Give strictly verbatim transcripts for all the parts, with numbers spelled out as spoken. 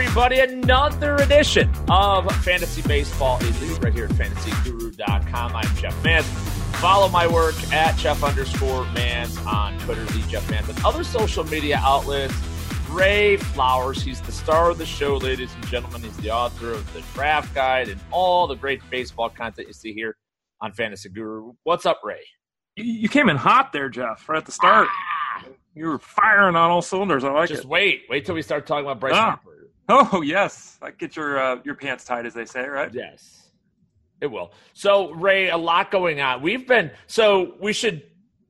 everybody. Another edition of Fantasy Baseball Elite right here at fantasy guru dot com. I'm Jeff Mans. Follow my work at Jeff underscore Mans on Twitter, the Jeff Mans, and other social media outlets. Ray Flowers, he's the star of the show, ladies and gentlemen. He's the author of the Draft Guide and all the great baseball content you see here on Fantasy Guru. What's up, Ray? You came in hot there, Jeff, right at the start. Ah. You were firing on all cylinders. I like Just it. Just wait. Wait till we start talking about Bryce ah. Harper. Oh, yes. Like get your uh, your pants tight, as they say, right? Yes, it will. So, Ray, a lot going on. We've been – so we should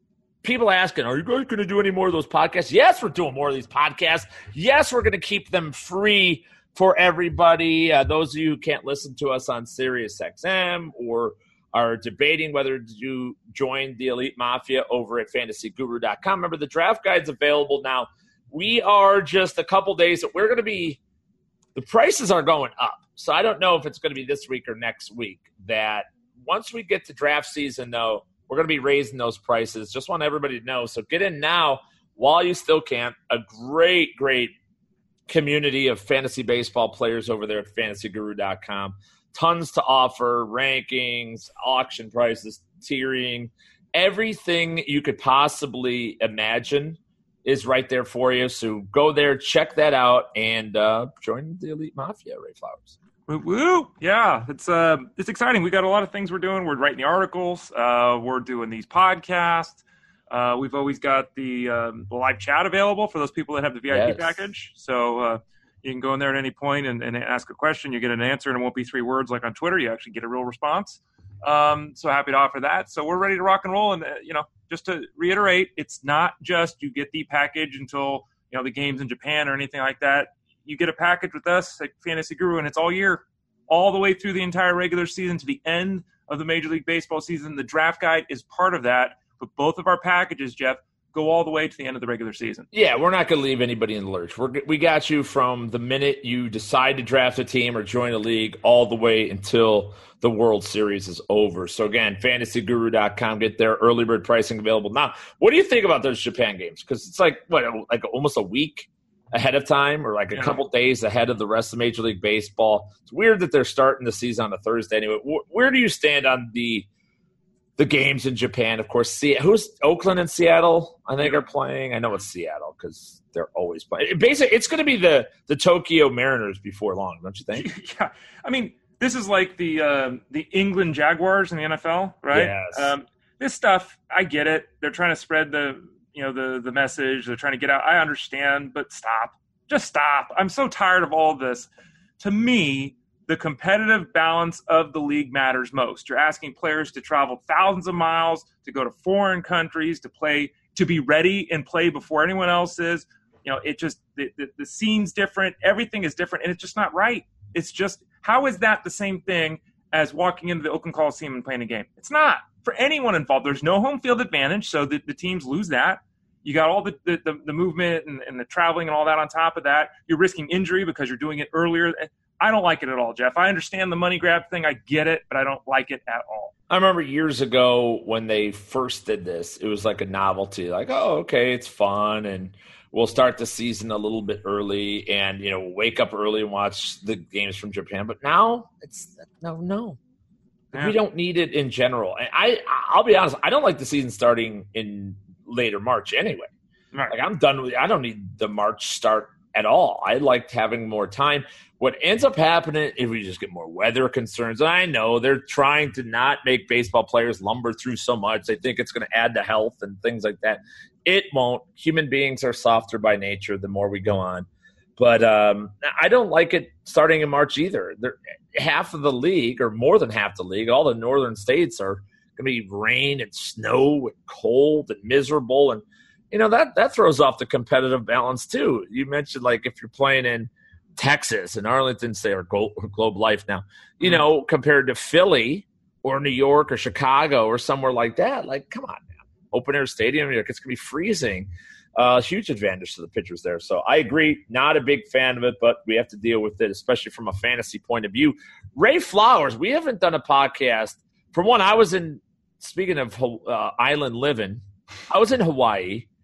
– people asking, are you guys going to do any more of those podcasts? Yes, we're doing more of these podcasts. Yes, we're going to keep them free for everybody. Uh, those of you who can't listen to us on Sirius X M or are debating whether to join the Elite Mafia over at fantasy guru dot com. Remember, the Draft Guide's available now. We are just a couple days – we're going to be – the prices are going up, so I don't know if it's going to be this week or next week. That once we get to draft season, though, we're going to be raising those prices. Just want everybody to know. So get in now while you still can. A great, great community of fantasy baseball players over there at fantasy guru dot com. Tons to offer, rankings, auction prices, tiering, everything you could possibly imagine is right there for you. So go there, check that out, and uh, join the Elite Mafia, Ray Flowers. Woo, woo. Yeah, it's uh, it's exciting. We got a lot of things we're doing. We're writing the articles. Uh, we're doing these podcasts. Uh, we've always got the, um, the live chat available for those people that have the V I P yes. package. So uh, you can go in there at any point and, and ask a question. You get an answer, and it won't be three words like on Twitter. You actually get a real response. Um, so happy to offer that. So we're ready to rock and roll. And, uh, you know, just to reiterate, it's not just you get the package until, you know, the games in Japan or anything like that. You get a package with us at Fantasy Guru, and it's all year, all the way through the entire regular season to the end of the Major League Baseball season. The Draft Guide is part of that. But both of our packages, Jeff, go all the way to the end of the regular season. Yeah, we're not going to leave anybody in the lurch. We're, we got you from the minute you decide to draft a team or join a league all the way until the World Series is over. So, again, fantasy guru dot com. Get there. Early bird pricing available. Now, what do you think about those Japan games? Because it's like, what, like almost a week ahead of time or like a yeah. couple days ahead of the rest of Major League Baseball. It's weird that they're starting the season on a Thursday. Anyway, wh- where do you stand on the – the games in Japan? Of course, see, who's Oakland and Seattle, I think, are playing. I know it's Seattle because they're always playing. Basically, it's going to be the, the Tokyo Mariners before long, don't you think? Yeah. I mean, this is like the uh, the England Jaguars in the N F L, right? Yes. Um, this stuff, I get it. They're trying to spread the, you know, the, the message. They're trying to get out. I understand, but stop. Just stop. I'm so tired of all this. To me, the competitive balance of the league matters most. You're asking players to travel thousands of miles, to go to foreign countries, to play, to be ready and play before anyone else is. You know, it just, the, the, the scene's different. Everything is different, and it's just not right. It's just, how is that the same thing as walking into the Oakland Coliseum and playing a game? It's not. For anyone involved, there's no home field advantage, so the, the teams lose that. You got all the, the, the, the movement and, and the traveling and all that on top of that. You're risking injury because you're doing it earlier. I don't like it at all, Jeff. I understand the money grab thing. I get it, but I don't like it at all. I remember years ago when they first did this, it was like a novelty. Like, oh, okay, it's fun, and we'll start the season a little bit early and, you know, wake up early and watch the games from Japan. But now it's no, no. Yeah. We don't need it in general. And I, I'll be honest, I don't like the season starting in later March anyway. Right. Like, I'm done with it. I don't need the March start at all. I liked having more time. What ends up happening is we just get more weather concerns. And I know they're trying to not make baseball players lumber through so much. They think it's going to add to health and things like that. It won't. Human beings are softer by nature the more we go on. But um, I don't like it starting in March either. They're, half of the league, or more than half the league, all the northern states are going to be rain and snow and cold and miserable. And, you know, that, that throws off the competitive balance too. You mentioned, like, if you're playing in Texas and Arlington, say, or Globe Life now, you know, compared to Philly or New York or Chicago or somewhere like that, like, come on now. Open air stadium, it's going to be freezing. Uh, huge advantage to the pitchers there. So I agree, not a big fan of it, but we have to deal with it, especially from a fantasy point of view. Ray Flowers, we haven't done a podcast. For one, I was in, speaking of uh, island living, I was in Hawaii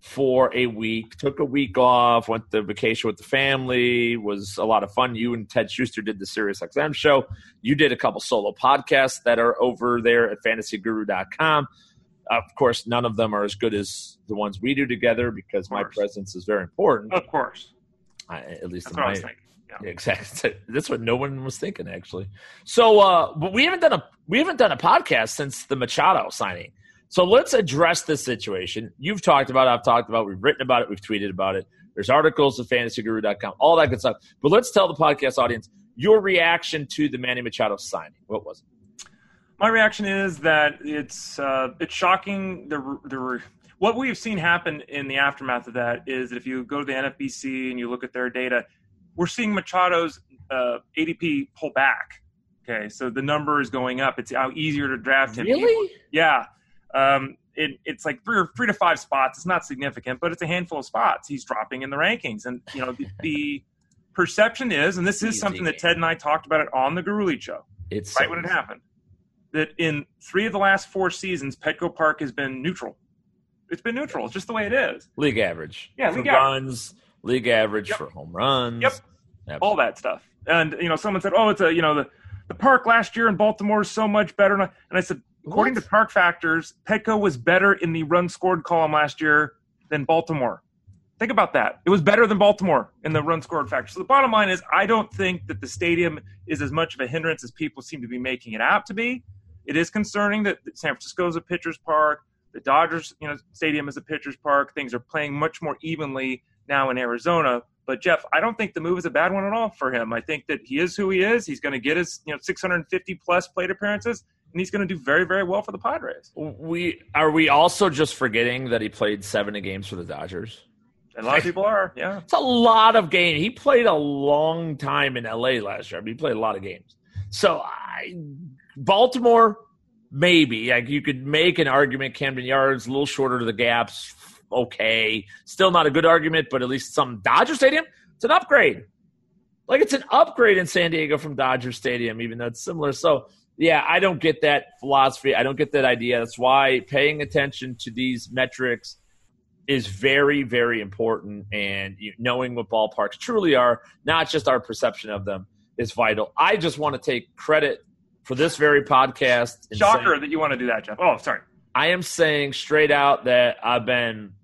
for a week, took a week off, went to vacation with the family, was a lot of fun. You and Ted Schuster did the SiriusXM show. You did a couple solo podcasts that are over there at fantasy guru dot com. Of course, none of them are as good as the ones we do together because my presence is very important. Of course. I, at least That's in what my, I was thinking. Yeah. Exactly. That's what no one was thinking, actually. So, uh, but we haven't done a we haven't done a podcast since the Machado signing. So let's address this situation. You've talked about it. I've talked about it. We've written about it. We've tweeted about it. There's articles at fantasy guru dot com, all that good stuff. But let's tell the podcast audience your reaction to the Manny Machado signing. What was it? My reaction is that it's uh, it's shocking. The the what we've seen happen in the aftermath of that is that if you go to the N F B C and you look at their data, we're seeing Machado's uh, A D P pull back. Okay, so the number is going up. It's how easier to draft him. Really? Yeah. Um, it, it's like three or three to five spots. It's not significant, but it's a handful of spots. He's dropping in the rankings, and you know the, the perception is, and this is something that Ted and I talked about it on the Gurley show. It's right when it happened. That in three of the last four seasons, Petco Park has been neutral. It's been neutral. It's just the way it is. League average. Yeah, for league runs, average. league average Yep. for home runs. Yep. Absolutely. All that stuff. And, you know, someone said, oh, it's a, you know, the, the park last year in Baltimore is so much better. And I said, according What? to Park Factors, Petco was better in the run scored column last year than Baltimore. Think about that. It was better than Baltimore in the run scored factor. So the bottom line is I don't think that the stadium is as much of a hindrance as people seem to be making it out to be. It is concerning that San Francisco is a pitcher's park. The Dodgers, you know, stadium is a pitcher's park. Things are playing much more evenly now in Arizona. But Jeff, I don't think the move is a bad one at all for him. I think that he is who he is. He's going to get his, you know, six hundred fifty plus plate appearances, and he's going to do very, very well for the Padres. We are we also just forgetting that he played seventy games for the Dodgers? A lot of people are, yeah. It's a lot of games. He played a long time in L A last year. I mean, he played a lot of games. So I, Baltimore, maybe. Like you could make an argument. Camden Yards, a little shorter to the gaps. Okay. Still not a good argument, but at least some Dodger Stadium, it's an upgrade. Like it's an upgrade in San Diego from Dodger Stadium, even though it's similar. So, yeah, I don't get that philosophy. I don't get that idea. That's why paying attention to these metrics is very, very important, and you, knowing what ballparks truly are, not just our perception of them, is vital. I just want to take credit for this very podcast. Shocker saying, that you want to do that, Jeff. Oh, sorry. I am saying straight out that I've been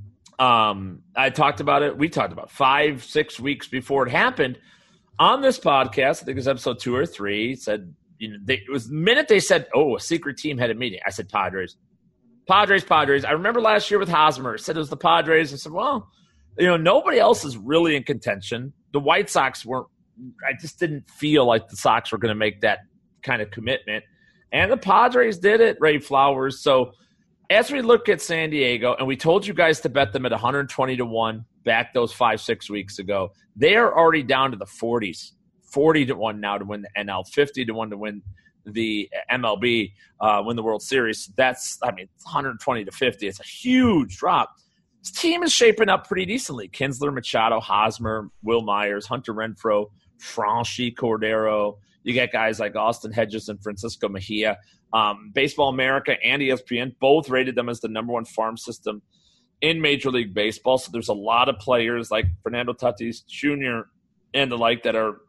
um, – I talked about it. We talked about it five, six weeks before it happened on this podcast. I think it was episode two or three. Said, you know, they, it was the minute they said, oh, a secret team had a meeting. I said Padres. Padres, Padres. I remember last year with Hosmer, said it was the Padres. I said, well, you know, nobody else is really in contention. The White Sox weren't – I just didn't feel like the Sox were going to make that kind of commitment. And the Padres did it, Ray Flowers. So as we look at San Diego, and we told you guys to bet them at one hundred twenty to one back those five, six weeks ago, they are already down to the forties, forty to one now to win the N L, fifty to one to win the M L B, uh, win the World Series. That's, I mean, one hundred twenty to fifty. It's a huge drop. This team is shaping up pretty decently. Kinsler, Machado, Hosmer, Will Myers, Hunter Renfroe, Franchi Cordero. You get guys like Austin Hedges and Francisco Mejia. Um, Baseball America and E S P N both rated them as the number one farm system in Major League Baseball. So there's a lot of players like Fernando Tatis Junior and the like that are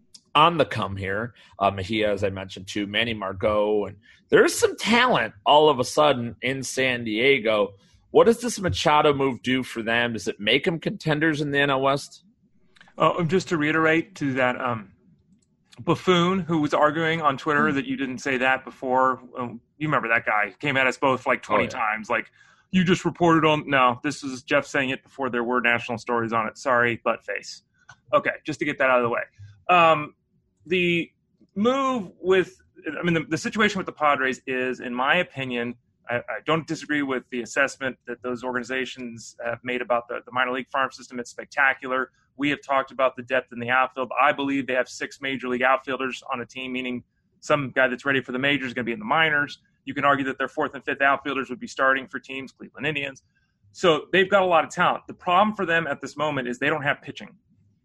on the come here. Uh, Mejia, as I mentioned, too, Manny Margot. And there's some talent all of a sudden in San Diego. What does this Machado move do for them? Does it make them contenders in the N L West? Oh, just to reiterate to that um, buffoon who was arguing on Twitter mm-hmm. that you didn't say that before. Um, you remember that guy came at us both like twenty oh, yeah. times. Like, you just reported on – no, this was Jeff saying it before there were national stories on it. Sorry, butt face. Okay, just to get that out of the way. Um, the move with – I mean, the, the situation with the Padres is, in my opinion – I, I don't disagree with the assessment that those organizations have made about the, the minor league farm system. It's spectacular. We have talked about the depth in the outfield. I believe they have six major league outfielders on a team, meaning some guy that's ready for the majors is going to be in the minors. You can argue that their fourth and fifth outfielders would be starting for teams, Cleveland Indians. So they've got a lot of talent. The problem for them at this moment is they don't have pitching.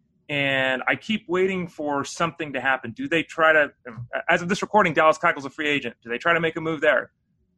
And I keep waiting for something to happen. Do they try to – as of this recording, Dallas Keuchel's a free agent. Do they try to make a move there?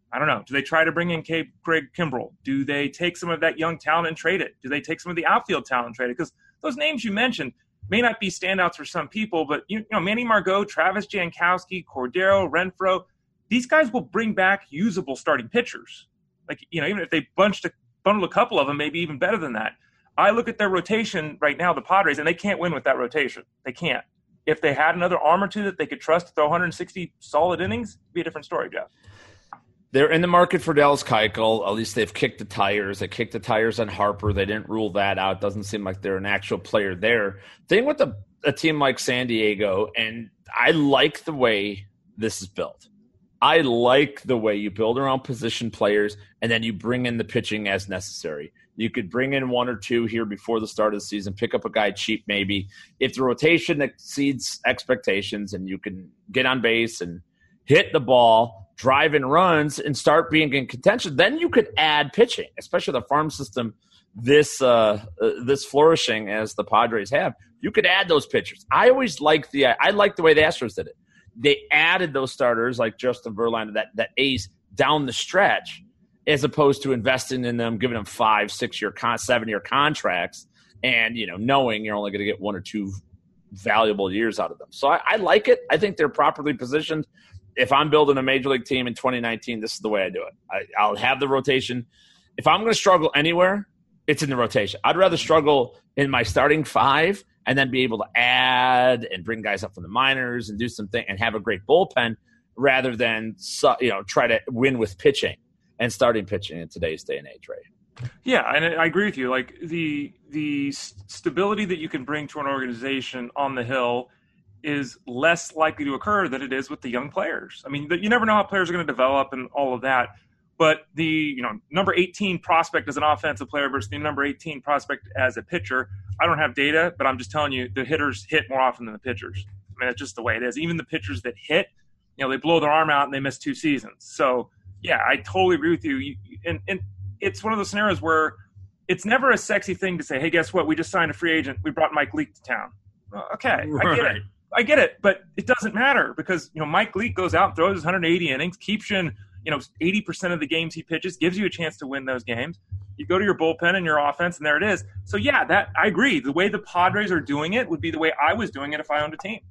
I don't know. Do they try to bring in K- Craig Kimbrell? Do they take some of that young talent and trade it? Do they take some of the outfield talent and trade it? Because those names you mentioned may not be standouts for some people, but you know, Manny Margot, Travis Jankowski, Cordero, Renfroe, these guys will bring back usable starting pitchers. Like, you know, even if they bunched a, bundled a couple of them, maybe even better than that. I look at their rotation right now, the Padres, and they can't win with that rotation. They can't. If they had another arm or two that they could trust to throw one hundred sixty solid innings, it'd be a different story, Jeff. They're in the market for Dallas Keuchel. At least they've kicked the tires. They kicked the tires on Harper. They didn't rule that out. Doesn't seem like they're an actual player there. Thing with a, a team like San Diego, and I like the way this is built. I like the way you build around position players, and then you bring in the pitching as necessary. You could bring in one or two here before the start of the season, pick up a guy cheap maybe. If the rotation exceeds expectations and you can get on base and hit the ball, drive in runs, and start being in contention, then you could add pitching, especially the farm system this uh, uh, this flourishing as the Padres have. You could add those pitchers. I always like the I like the way the Astros did it. They added those starters like Justin Verlander, that that ace down the stretch, as opposed to investing in them, giving them five, six year, con- seven year contracts, and you know knowing you're only going to get one or two valuable years out of them. So I, I like it. I think they're properly positioned. If I'm building a major league team in twenty nineteen, this is the way I do it. I, I'll have the rotation. If I'm going to struggle anywhere, it's in the rotation. I'd rather struggle in my starting five and then be able to add and bring guys up from the minors and do something and have a great bullpen rather than you know try to win with pitching and starting pitching in today's day and age, right? Yeah, and I agree with you. Like the the stability that you can bring to an organization on the Hill is less likely to occur than it is with the young players. I mean, you never know how players are going to develop and all of that. But the you know number eighteen prospect as an offensive player versus the number eighteen prospect as a pitcher, I don't have data, but I'm just telling you the hitters hit more often than the pitchers. I mean, it's just the way it is. Even the pitchers that hit, you know, they blow their arm out and they miss two seasons. So, yeah, I totally agree with you. you and, and it's one of those scenarios where it's never a sexy thing to say, hey, guess what? We just signed a free agent. We brought Mike Leake to town. Well, okay, right. I get it. I get it, but it doesn't matter because, you know, Mike Leake goes out and throws his one hundred eighty innings, keeps you in, you know, eighty percent of the games he pitches, gives you a chance to win those games. You go to your bullpen and your offense, and there it is. So, yeah, that I agree. The way the Padres are doing it would be the way I was doing it if I owned a team.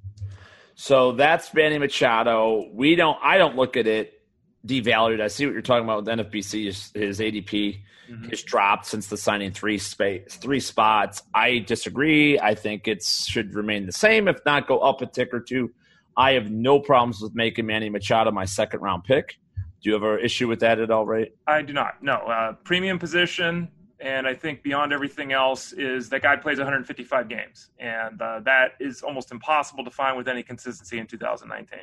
So that's Manny Machado. We don't – I don't look at it devalued. I see what you're talking about with N F B C. His, his A D P mm-hmm. has dropped since the signing three space, three spots. I disagree. I think it should remain the same, if not go up a tick or two. I have no problems with making Manny Machado my second-round pick. Do you have an issue with that at all, Ray? I do not. No. Uh, premium position, and I think beyond everything else is that guy plays one hundred fifty-five games, and uh, that is almost impossible to find with any consistency in two thousand nineteen.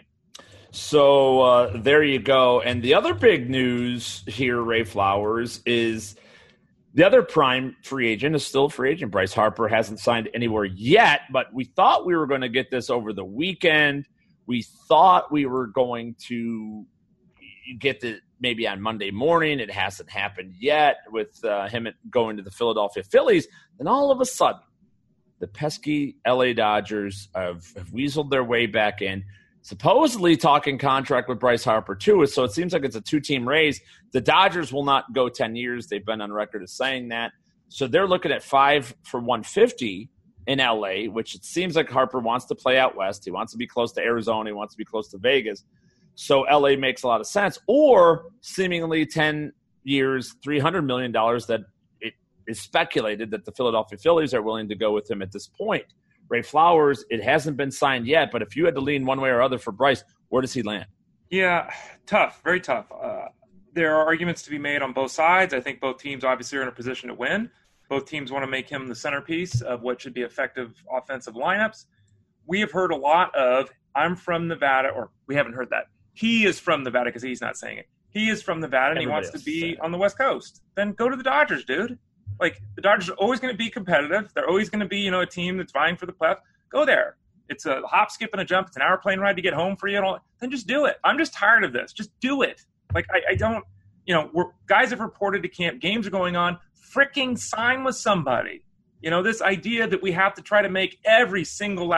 So uh, there you go. And the other big news here, Ray Flowers, is the other prime free agent is still a free agent. Bryce Harper hasn't signed anywhere yet, but we thought we were going to get this over the weekend. We thought we were going to get the maybe on Monday morning. It hasn't happened yet with uh, him going to the Philadelphia Phillies. And all of a sudden, the pesky L A Dodgers have, have weaseled their way back in, supposedly talking contract with Bryce Harper too. So it seems like it's a two-team race. The Dodgers will not go ten years. They've been on record as saying that. So they're looking at five for one fifty in L A, which it seems like Harper wants to play out west. He wants to be close to Arizona. He wants to be close to Vegas. So L A makes a lot of sense. Or seemingly ten years, three hundred million dollars that it is speculated that the Philadelphia Phillies are willing to go with him at this point. Ray Flowers, it hasn't been signed yet, but if you had to lean one way or other for Bryce, where does he land? Yeah, tough, very tough. Uh, there are arguments to be made on both sides. I think both teams obviously are in a position to win. Both teams want to make him the centerpiece of what should be effective offensive lineups. We have heard a lot of, I'm from Nevada, or we haven't heard that. He is from Nevada because he's not saying it. He is from Nevada and Everybody he wants to be on the West Coast. Then go to the Dodgers, dude. Like, the Dodgers are always going to be competitive. They're always going to be, you know, a team that's vying for the playoffs. Go there. It's a hop, skip, and a jump. It's an hour plane ride to get home for you. And all. Then just do it. I'm just tired of this. Just do it. Like, I, I don't, you know, we're, guys have reported to camp. Games are going on. Fricking sign with somebody. You know, this idea that we have to try to make every single la- –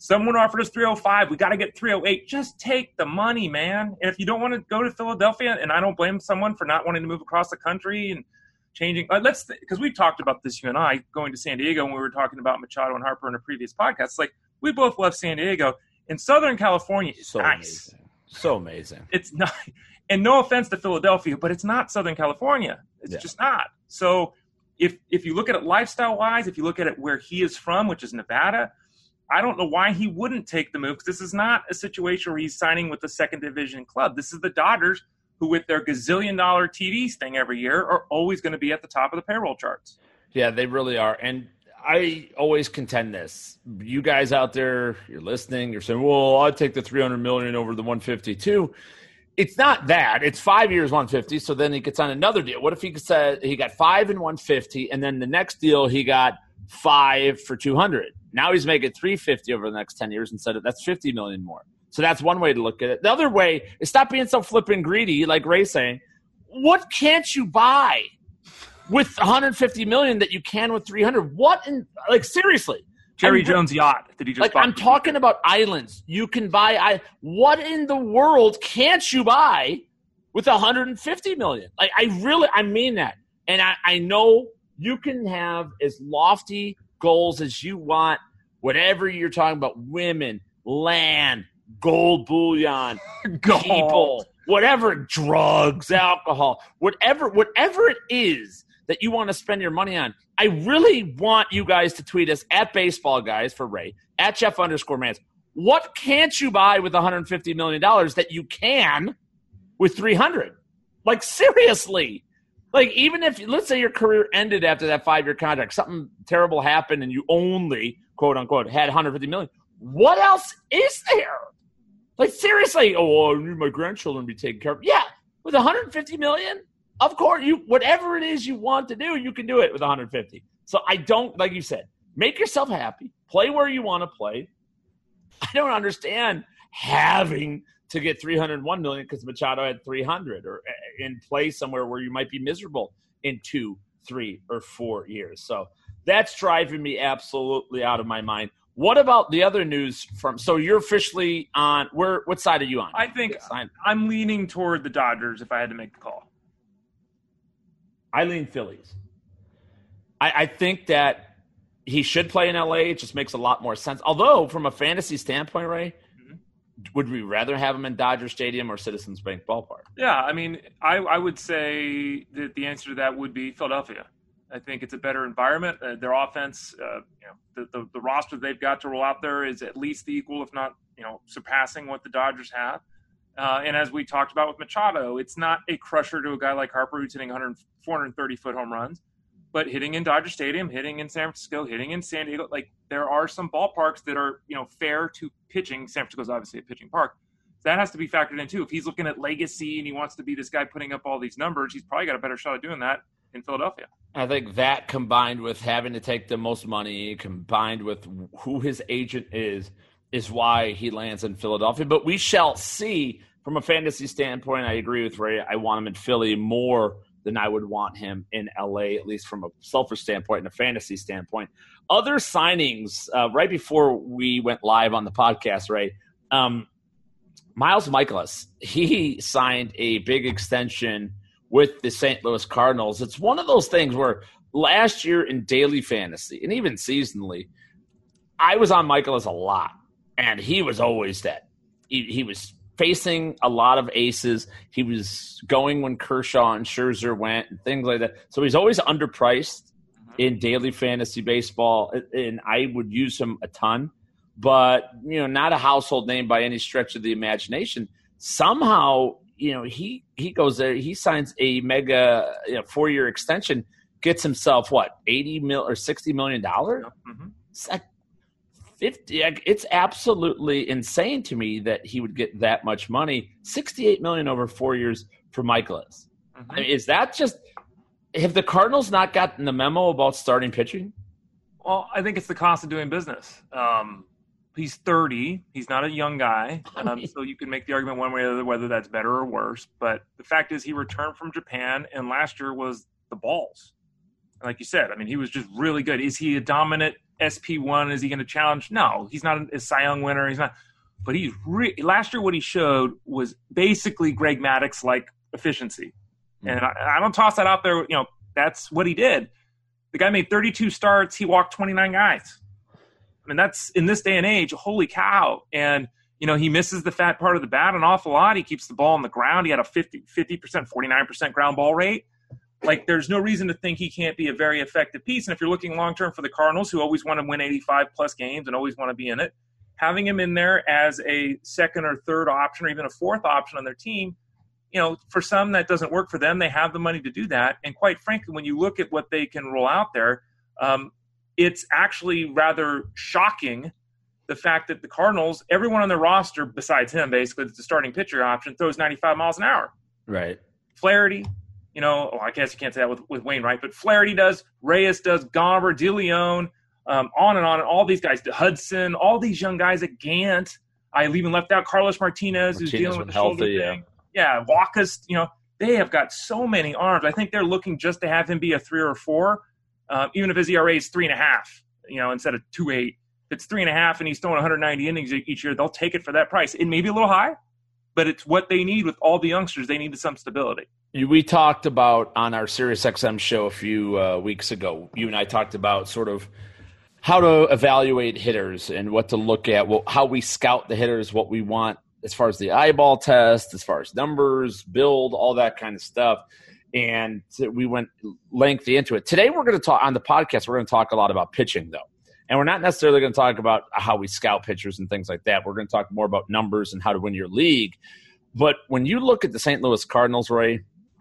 Someone offered us three oh five. We got to get three oh eight. Just take the money, man. And if you don't want to go to Philadelphia, and I don't blame someone for not wanting to move across the country and changing. Uh, let's because we've talked about this, you and I, going to San Diego when we were talking about Machado and Harper in a previous podcast. It's like we both left San Diego. In Southern California, it's so nice. Amazing. So amazing. It's not, and no offense to Philadelphia, but it's not Southern California. It's yeah. just not. So if if you look at it lifestyle-wise, if you look at it where he is from, which is Nevada, I don't know why he wouldn't take the move, because this is not a situation where he's signing with the second division club. This is the Dodgers, who with their gazillion dollar T V thing every year are always going to be at the top of the payroll charts. Yeah, they really are. And I always contend this. You guys out there, you're listening, you're saying, well, I'd take the three hundred million dollars over the one fifty-two. It's not that. It's five years, one fifty. So then he gets on another deal. What if he said he got five and one fifty, and then the next deal he got five for two hundred? Now he's making three fifty over the next ten years instead of that's fifty million more. So that's one way to look at it. The other way is stop being so flipping greedy, like Ray's saying. What can't you buy with one hundred fifty million that you can with three hundred? What in like seriously? Jerry I'm, Jones yacht that he just like bought. I'm talking about islands. You can buy I what in the world can't you buy with one hundred fifty million? Like I really I mean that. And I, I know you can have as lofty goals as you want, whatever you're talking about, women, land, gold bullion, Gold. people, whatever, drugs, alcohol, whatever, whatever it is that you want to spend your money on. I really want you guys to tweet us at baseball guys for Ray, at Jeff underscore Mans. What can't you buy with one hundred fifty million dollars that you can with three hundred? Like, seriously. Like, even if, let's say your career ended after that five-year contract, something terrible happened and you only, quote unquote, had one hundred fifty million dollars. What else is there? Like, seriously, oh, I need my grandchildren to be taken care of. Yeah, with one hundred fifty million dollars, of course, you whatever it is you want to do, you can do it with one hundred fifty. So I don't, like you said, make yourself happy. Play where you want to play. I don't understand having to get three hundred one million dollars because Machado had three hundred, or in play somewhere where you might be miserable in two, three, or four years. So that's driving me absolutely out of my mind. What about the other news from? So you're officially on. Where? What side are you on? I think I'm leaning toward the Dodgers if I had to make the call. I lean Phillies. I, I think that he should play in L A. It just makes a lot more sense. Although, from a fantasy standpoint, Ray, mm-hmm. would we rather have him in Dodger Stadium or Citizens Bank Ballpark? Yeah, I mean, I, I would say that the answer to that would be Philadelphia. I think it's a better environment. Uh, their offense, uh, you know, the, the the roster they've got to roll out there is at least equal, if not, you know, surpassing what the Dodgers have. Uh, and as we talked about with Machado, it's not a crusher to a guy like Harper who's hitting one hundred, four hundred thirty foot home runs, but hitting in Dodger Stadium, hitting in San Francisco, hitting in San Diego. Like, there are some ballparks that are, you know, fair to pitching. San Francisco is obviously a pitching park. That has to be factored in too. If he's looking at legacy and he wants to be this guy putting up all these numbers, he's probably got a better shot at doing that in Philadelphia. I think that, combined with having to take the most money, combined with who his agent is, is why he lands in Philadelphia. But we shall see. From a fantasy standpoint, I agree with Ray. I want him in Philly more than I would want him in L A, at least from a selfish standpoint and a fantasy standpoint. Other signings, uh, right before we went live on the podcast, Ray, um, Miles Mikolas, he signed a big extension with the Saint Louis Cardinals. It's one of those things where last year in daily fantasy and even seasonally, I was on Mikolas a lot, and he was always that. He, he was facing a lot of aces. He was going when Kershaw and Scherzer went and things like that. So he's always underpriced in daily fantasy baseball, and I would use him a ton. But, you know, not a household name by any stretch of the imagination. Somehow, you know, he, he goes there, he signs a mega, you know, four-year extension, gets himself, what, eighty mil or sixty million dollars? Mm-hmm. It's like fifty. It's absolutely insane to me that he would get that much money. sixty-eight million dollars over four years for Mikolas. Mm-hmm. I mean, is that just – have the Cardinals not gotten the memo about starting pitching? Well, I think it's the cost of doing business. Um, he's thirty. He's not a young guy. Um, so you can make the argument one way or the other whether that's better or worse. But the fact is he returned from Japan, and last year was the balls. like you said, I mean, he was just really good. Is he a dominant S P one? Is he going to challenge? No, he's not a Cy Young winner. He's not. But he's re- last year what he showed was basically Greg Maddux-like efficiency. Mm-hmm. And I, I don't toss that out there. You know, that's what he did. The guy made thirty-two starts. He walked twenty-nine guys. I mean, that's in this day and age, holy cow. And, you know, he misses the fat part of the bat an awful lot. He keeps the ball on the ground. He had a fifty, fifty percent, forty-nine percent ground ball rate. Like, there's no reason to think he can't be a very effective piece. And if you're looking long-term for the Cardinals, who always want to win eighty-five plus games and always want to be in it, having him in there as a second or third option or even a fourth option on their team, you know, for some that doesn't work for them. They have the money to do that. And quite frankly, when you look at what they can roll out there, um, it's actually rather shocking the fact that the Cardinals, everyone on their roster besides him, basically, that's the starting pitcher option, throws ninety-five miles an hour. Right. Flaherty, you know, well, I guess you can't say that with, with Wainwright, but Flaherty does, Reyes does, Gomber, DeLeon, um, on and on, and all these guys, Hudson, all these young guys at Gant. I even left out Carlos Martinez, Martinez who's dealing with the healthy, shoulder yeah. thing. Yeah, Wacha's, you know, they have got so many arms. I think they're looking just to have him be a three or a four, um, even if his E R A is three and a half, you know, instead of two eight. If it's three and a half and he's throwing one hundred ninety innings each year, they'll take it for that price. It may be a little high, but it's what they need with all the youngsters. They need some stability. We talked about on our SiriusXM show a few uh, weeks ago, you and I talked about sort of how to evaluate hitters and what to look at, well, how we scout the hitters, what we want as far as the eyeball test, as far as numbers, build, all that kind of stuff. And we went lengthy into it. Today we're going to talk on the podcast, we're going to talk a lot about pitching, though. And we're not necessarily going to talk about how we scout pitchers and things like that. We're going to talk more about numbers and how to win your league. But when you look at the Saint Louis Cardinals, Ray,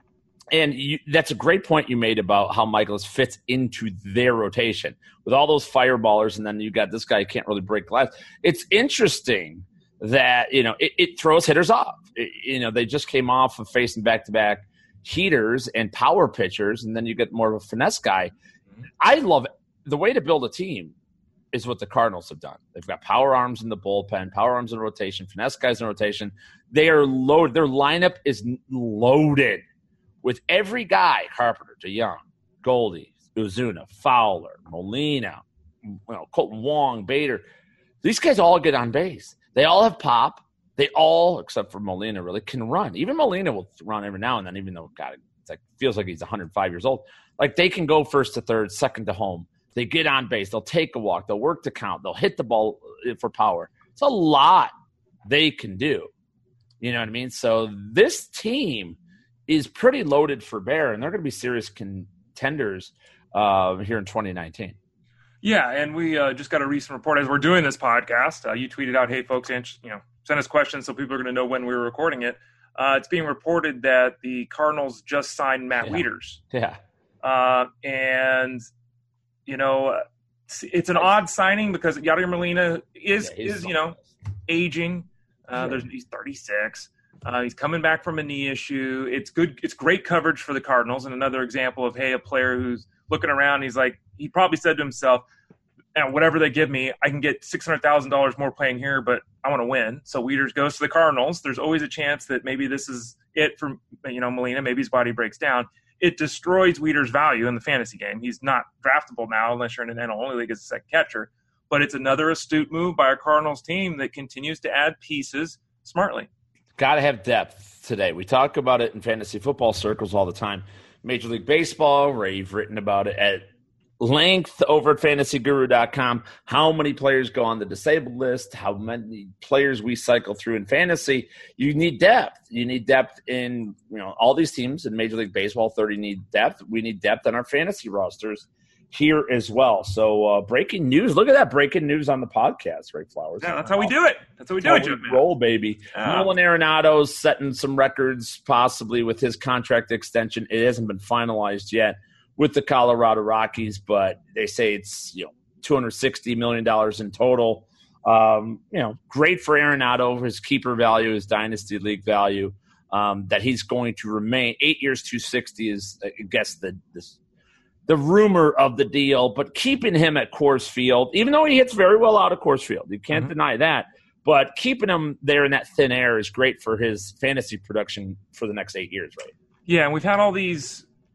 and you, that's a great point you made about how Michaelis fits into their rotation with all those fireballers, and then you got this guy who can't really break glass. It's interesting that, you know, it, it throws hitters off. It, you know, they just came off of facing back-to-back heaters and power pitchers, and then you get more of a finesse guy. I love it. The way to build a team is what the Cardinals have done. They've got power arms in the bullpen, power arms in rotation, finesse guys in rotation. They are loaded. Their lineup is loaded with every guy, Carpenter, DeYoung, Goldie, Ozuna, Fowler, Molina, you know, Colton Wong, Bader. These guys all get on base. They all have pop. They all, except for Molina, really can run. Even Molina will run every now and then, even though God, it's like feels like he's one hundred five years old. Like, they can go first to third, second to home. They get on base. They'll take a walk. They'll work the count. They'll hit the ball for power. It's a lot they can do. You know what I mean? So this team is pretty loaded for bear, and they're going to be serious contenders uh, here in twenty nineteen. Yeah, and we uh, just got a recent report as we're doing this podcast. Uh, you tweeted out, "Hey, folks, you know, send us questions so people are going to know when we were recording it." Uh, it's being reported that the Cardinals just signed Matt yeah. Wieters. Yeah, uh, and you know, it's, it's an odd signing because Yadier Molina is yeah, is you know aging. Uh, there's, he's thirty-six. Uh, he's coming back from a knee issue. It's good. It's great coverage for the Cardinals. And another example of, hey, a player who's looking around. He's like, he probably said to himself, and whatever they give me, I can get six hundred thousand dollars more playing here, but I want to win. So Wieters goes to the Cardinals. There's always a chance that maybe this is it for, you know, Molina. Maybe his body breaks down. It destroys Wieters' value in the fantasy game. He's not draftable now unless you're in an N L only league as a second catcher. But it's another astute move by a Cardinals team that continues to add pieces smartly. Got to have depth today. We talk about it in fantasy football circles all the time. Major League Baseball, Ray, you've written about it at length over at fantasy guru dot com. How many players go on the disabled list, how many players we cycle through in fantasy. You need depth. You need depth in, you know, all these teams in Major League Baseball. thirty need depth. We need depth on our fantasy rosters here as well. So uh, breaking news. Look at that breaking news on the podcast, Ray Flowers. Yeah, that's how we do it. That's how we do it, Jim. Roll, baby. Yeah. Nolan Arenado's setting some records possibly with his contract extension. It hasn't been finalized yet with the Colorado Rockies, but they say it's, you know, two hundred sixty million dollars in total. Um, you know, great for Arenado, his keeper value, his dynasty league value, um, that he's going to remain. Eight years, two hundred sixty is, I guess, the this, the rumor of the deal, but keeping him at Coors Field, even though he hits very well out of Coors Field, you can't mm-hmm. deny that, but keeping him there in that thin air is great for his fantasy production for the next eight years, right? Yeah, and we've had all these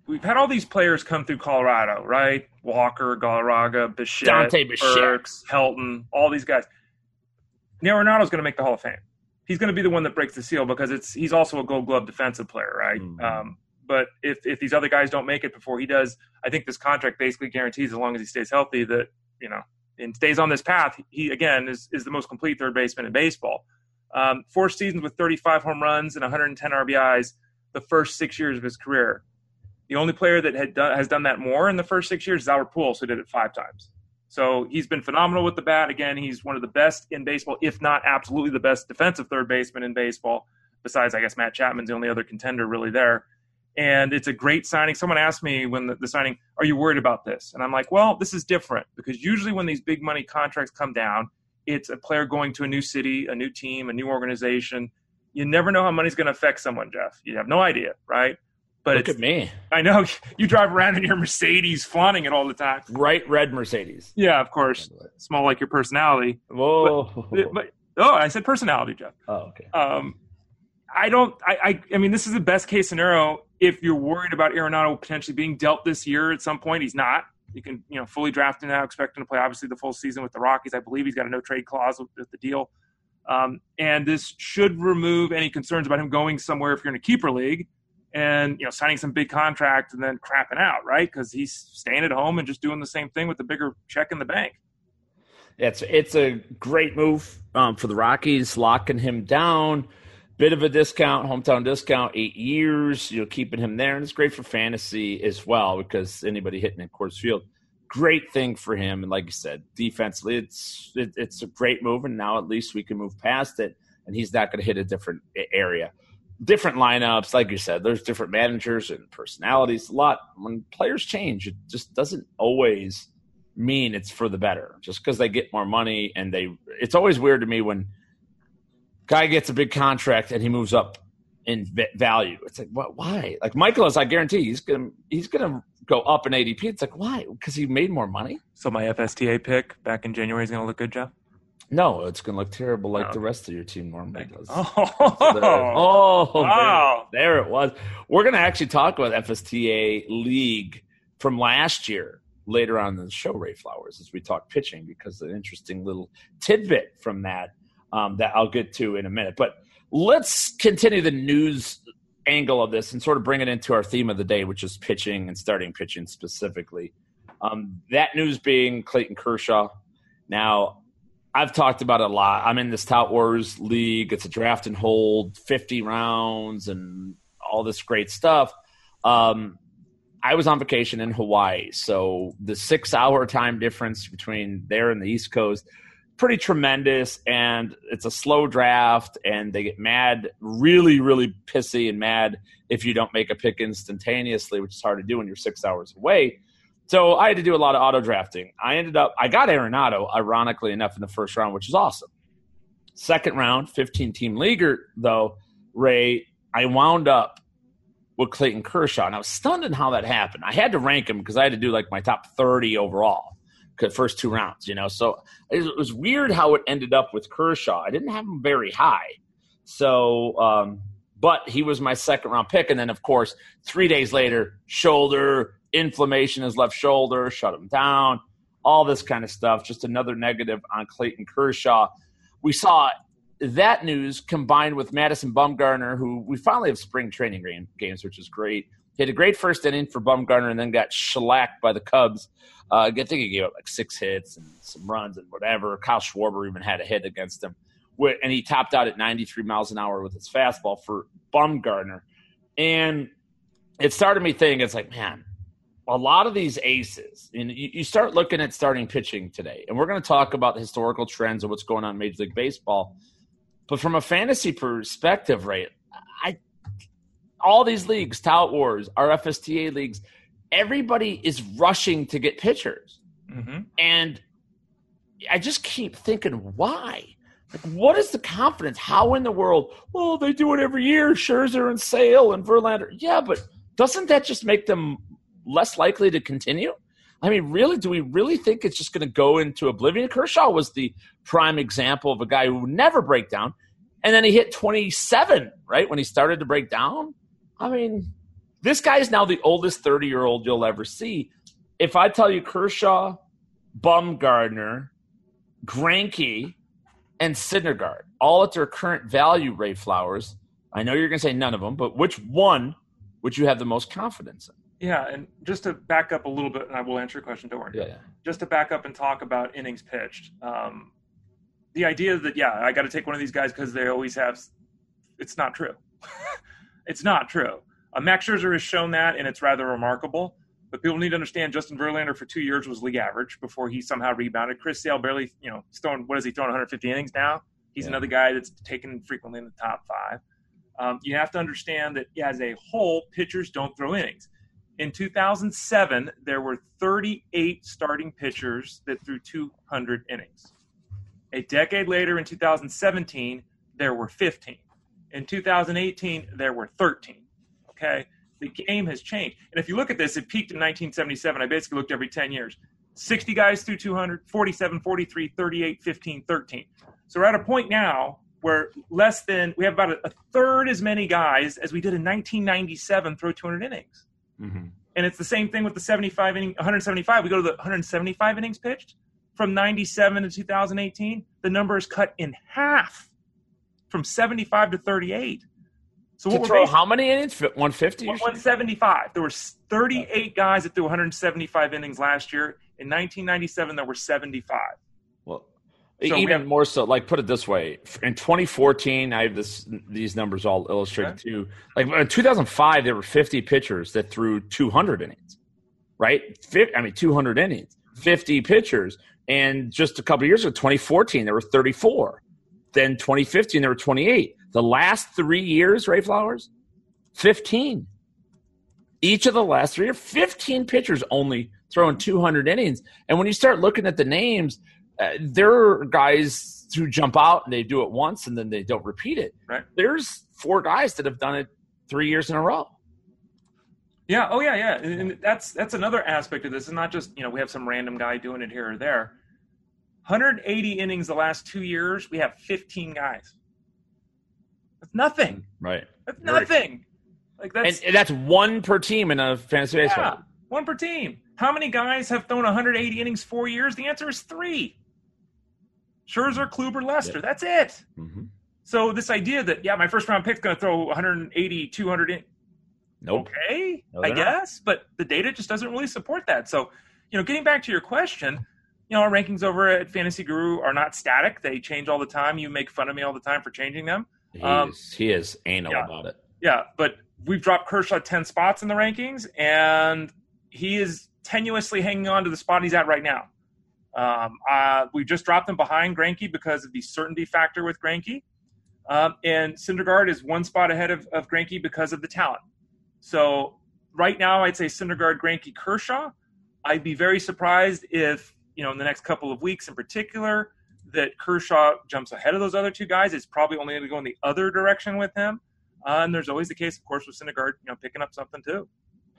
we've had all these players come through Colorado, right? Walker, Galarraga, Bichette, Dante Bichette, Burks, Helton, all these guys. Now Arenado's going to make the Hall of Fame. He's going to be the one that breaks the seal because it's he's also a Gold Glove defensive player, right? Mm-hmm. Um, but if if these other guys don't make it before he does, I think this contract basically guarantees, as long as he stays healthy, that you know and stays on this path, he again is is the most complete third baseman in baseball. Um, four seasons with thirty-five home runs and one hundred ten R B Is the first six years of his career. The only player that had done, has done that more in the first six years is Albert Pujols, who did it five times. So he's been phenomenal with the bat. Again, he's one of the best in baseball, if not absolutely the best defensive third baseman in baseball. Besides, I guess Matt Chapman's the only other contender really there. And it's a great signing. Someone asked me when the, the signing, are you worried about this? And I'm like, well, this is different because usually when these big money contracts come down, it's a player going to a new city, a new team, a new organization. You never know how money's going to affect someone, Jeff. You have no idea, right? But Look at me. I know you drive around in your Mercedes flaunting it all the time. Bright red Mercedes. Yeah, of course. Small like your personality. Whoa. But, but, oh, I said personality, Jeff. Oh, okay. Um, I don't I, I I mean, this is the best case scenario if you're worried about Arenado potentially being dealt this year at some point. He's not. You can, you know, fully draft him now, expect him to play obviously the full season with the Rockies. I believe he's got a no trade clause with, with the deal. Um, and this should remove any concerns about him going somewhere if you're in a keeper league. And, you know, signing some big contract and then crapping out, right? Because he's staying at home and just doing the same thing with the bigger check in the bank. Yeah, it's, it's a great move um, for the Rockies, locking him down. Bit of a discount, hometown discount, eight years, you know, keeping him there. And it's great for fantasy as well because anybody hitting at Coors Field, great thing for him. And like you said, defensively, it's it, it's a great move. And now at least we can move past it. And he's not going to hit a different area. Different lineups, like you said, there's different managers and personalities. A lot when players change, it just doesn't always mean it's for the better. Just because they get more money and they, it's always weird to me when guy gets a big contract and he moves up in value. It's like, what? Why? Like Michaelis, I guarantee he's gonna he's gonna go up in A D P. It's like, why? Because he made more money. So my F S T A pick back in January is gonna look good, Jeff? No, it's going to look terrible like oh. the rest of your team normally does. Oh, so there, oh wow. there, there it was. We're going to actually talk about F S T A League from last year later on in the show, Ray Flowers, as we talk pitching, because an interesting little tidbit from that um, that I'll get to in a minute. But let's continue the news angle of this and sort of bring it into our theme of the day, which is pitching and starting pitching specifically. Um, that news being Clayton Kershaw. Now, I've talked about it a lot. I'm in this Tout Wars league. It's a draft and hold, fifty rounds and all this great stuff. Um, I was on vacation in Hawaii, so the six-hour time difference between there and the East Coast, pretty tremendous, and it's a slow draft, and they get mad, really, really pissy and mad if you don't make a pick instantaneously, which is hard to do when you're six hours away. So I had to do a lot of auto drafting. I ended up – I got Arenado, ironically enough, in the first round, which is awesome. Second round, fifteen-team leaguer, though, Ray, I wound up with Clayton Kershaw. And I was stunned in how that happened. I had to rank him because I had to do like my top thirty overall, the first two rounds, you know. So it was weird how it ended up with Kershaw. I didn't have him very high. So um, – but he was my second-round pick. And then, of course, three days later, shoulder – inflammation in his left shoulder, shut him down, all this kind of stuff. Just another negative on Clayton Kershaw. We saw that news combined with Madison Bumgarner, who we finally have spring training game, games, which is great. He had a great first inning for Bumgarner and then got shellacked by the Cubs. Uh, I think he gave up like six hits and some runs and whatever. Kyle Schwarber even had a hit against him. And he topped out at ninety-three miles an hour with his fastball for Bumgarner. And it started me thinking, it's like, man, a lot of these aces, and you, you start looking at starting pitching today, and we're going to talk about the historical trends of what's going on in Major League Baseball. But from a fantasy perspective, right, I all these leagues, Tout Wars, our F S T A leagues, everybody is rushing to get pitchers. Mm-hmm. And I just keep thinking, why? Like, what is the confidence? How in the world? Well, they do it every year. Scherzer and Sale and Verlander. Yeah, but doesn't that just make them less likely to continue? I mean, really, do we really think it's just going to go into oblivion? Kershaw was the prime example of a guy who would never break down, and then he hit twenty-seven, right, when he started to break down. I mean, This guy is now the oldest thirty-year-old you'll ever see. If I tell you Kershaw, Bumgarner, Greinke, and Syndergaard, all at their current value, Ray Flowers, I know you're going to say none of them, but which one would you have the most confidence in? Yeah, and just to back up a little bit, and I will answer your question, don't worry. Yeah, yeah. Just to back up and talk about innings pitched. Um, the idea that, yeah, I got to take one of these guys because they always have – it's not true. It's not true. Uh, Max Scherzer has shown that, and it's rather remarkable. But people need to understand Justin Verlander for two years was league average before he somehow rebounded. Chris Sale barely, you know, he's throwing, what is he throwing, one hundred fifty innings now? He's yeah. another guy that's taken frequently in the top five. Um, you have to understand that as a whole, pitchers don't throw innings. In two thousand seven, there were thirty-eight starting pitchers that threw two hundred innings. A decade later, in two thousand seventeen, there were fifteen. In two thousand eighteen, there were thirteen. Okay? The game has changed. And if you look at this, it peaked in nineteen seventy-seven. I basically looked every ten years. sixty guys threw two hundred, forty-seven, forty-three, thirty-eight, fifteen, thirteen. So we're at a point now where less than, we have about a, a third as many guys as we did in nineteen ninety-seven throw two hundred innings. Mm-hmm. And it's the same thing with the seventy-five inning, one hundred seventy-five. We go to the one hundred seventy-five innings pitched from ninety-seven to two thousand eighteen. The number is cut in half from seventy-five to thirty-eight. So to what throw we're how many innings? one fifty? one seventy-five. There were thirty-eight guys that threw one hundred seventy-five innings last year. In nineteen ninety-seven, there were seventy-five. Well, so even have, more so. Like, put it this way: in twenty fourteen, I have this these numbers all illustrated okay. too. Like in two thousand five, there were fifty pitchers that threw two hundred innings. Right? I mean, two hundred innings, fifty pitchers, and just a couple of years ago, twenty fourteen, there were thirty-four. Then twenty fifteen, there were twenty-eight. The last three years, Ray Flowers, fifteen. Each of the last three years, fifteen pitchers only throwing two hundred innings. And when you start looking at the names, uh, there are guys who jump out and they do it once and then they don't repeat it. Right. There's four guys that have done it three years in a row. Yeah. Oh, yeah, yeah. And that's that's another aspect of this. It's not just, you know, we have some random guy doing it here or there. one hundred eighty innings the last two years, we have fifteen guys. That's nothing. Right. That's nothing. Like that's and, and that's one per team in a fantasy baseball. Yeah, one per team. How many guys have thrown one hundred eighty innings four years? The answer is three. Scherzer, Kluber, Lester. Yep. That's it. Mm-hmm. So this idea that, yeah, my first round pick's going to throw one hundred eighty, two hundred in. Nope. Okay, no, I guess. Not. But the data just doesn't really support that. So, you know, getting back to your question, you know, our rankings over at Fantasy Guru are not static. They change all the time. You make fun of me all the time for changing them. He, um, is, he is anal yeah, about it. Yeah, but we've dropped Kershaw ten spots in the rankings, and he is tenuously hanging on to the spot he's at right now. Um, uh, we just dropped him behind Greinke because of the certainty factor with Greinke. Um, and Syndergaard is one spot ahead of, of Greinke because of the talent. So right now I'd say Syndergaard, Greinke, Kershaw. I'd be very surprised if, you know, in the next couple of weeks in particular, that Kershaw jumps ahead of those other two guys. It's probably only going to go in the other direction with him. Uh, and there's always the case, of course, with Syndergaard, you know, picking up something too.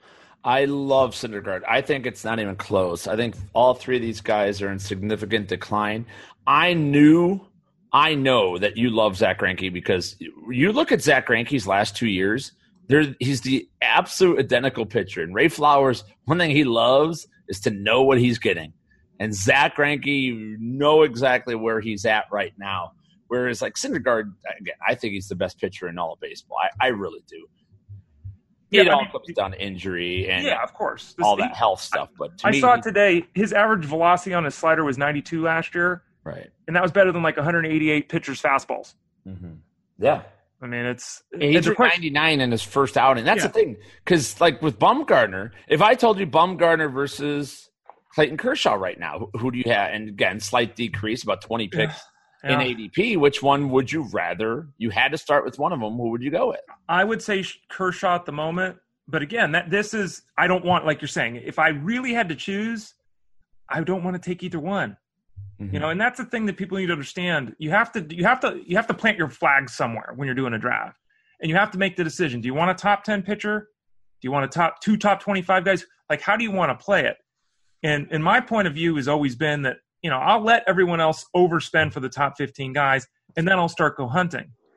I love Syndergaard. I think it's not even close. I think all three of these guys are in significant decline. I knew, I know that you love Zach Greinke because you look at Zach Greinke's last two years, there he's the absolute identical pitcher. And Ray Flowers, one thing he loves is to know what he's getting. And Zach Greinke, you know exactly where he's at right now. Whereas, like, Syndergaard, again, I think he's the best pitcher in all of baseball. I, I really do. Yeah, it I all mean, comes down to injury and yeah, of course, all that health stuff. But to I me, saw it today. His average velocity on his slider was ninety-two last year. Right. And that was better than, like, one hundred eighty-eight pitchers' fastballs. Mm-hmm. Yeah. I mean, it's – He threw ninety-nine in his first outing. That's yeah. the thing. Because, like, with Bumgarner, if I told you Bumgarner versus Clayton Kershaw right now, who do you have? And, again, slight decrease, about twenty picks yeah. in A D P. Which one would you rather? You had to start with one of them. Who would you go with? I would say Kershaw at the moment. But, again, that this is – I don't want – like you're saying, if I really had to choose, I don't want to take either one. Mm-hmm. You know, and that's the thing that people need to understand. You have to you have to you have to plant your flag somewhere when you're doing a draft. And you have to make the decision. Do you want a top ten pitcher? Do you want a top two top twenty-five guys? Like, how do you want to play it? And and my point of view has always been that, you know, I'll let everyone else overspend for the top fifteen guys, and then I'll start go hunting.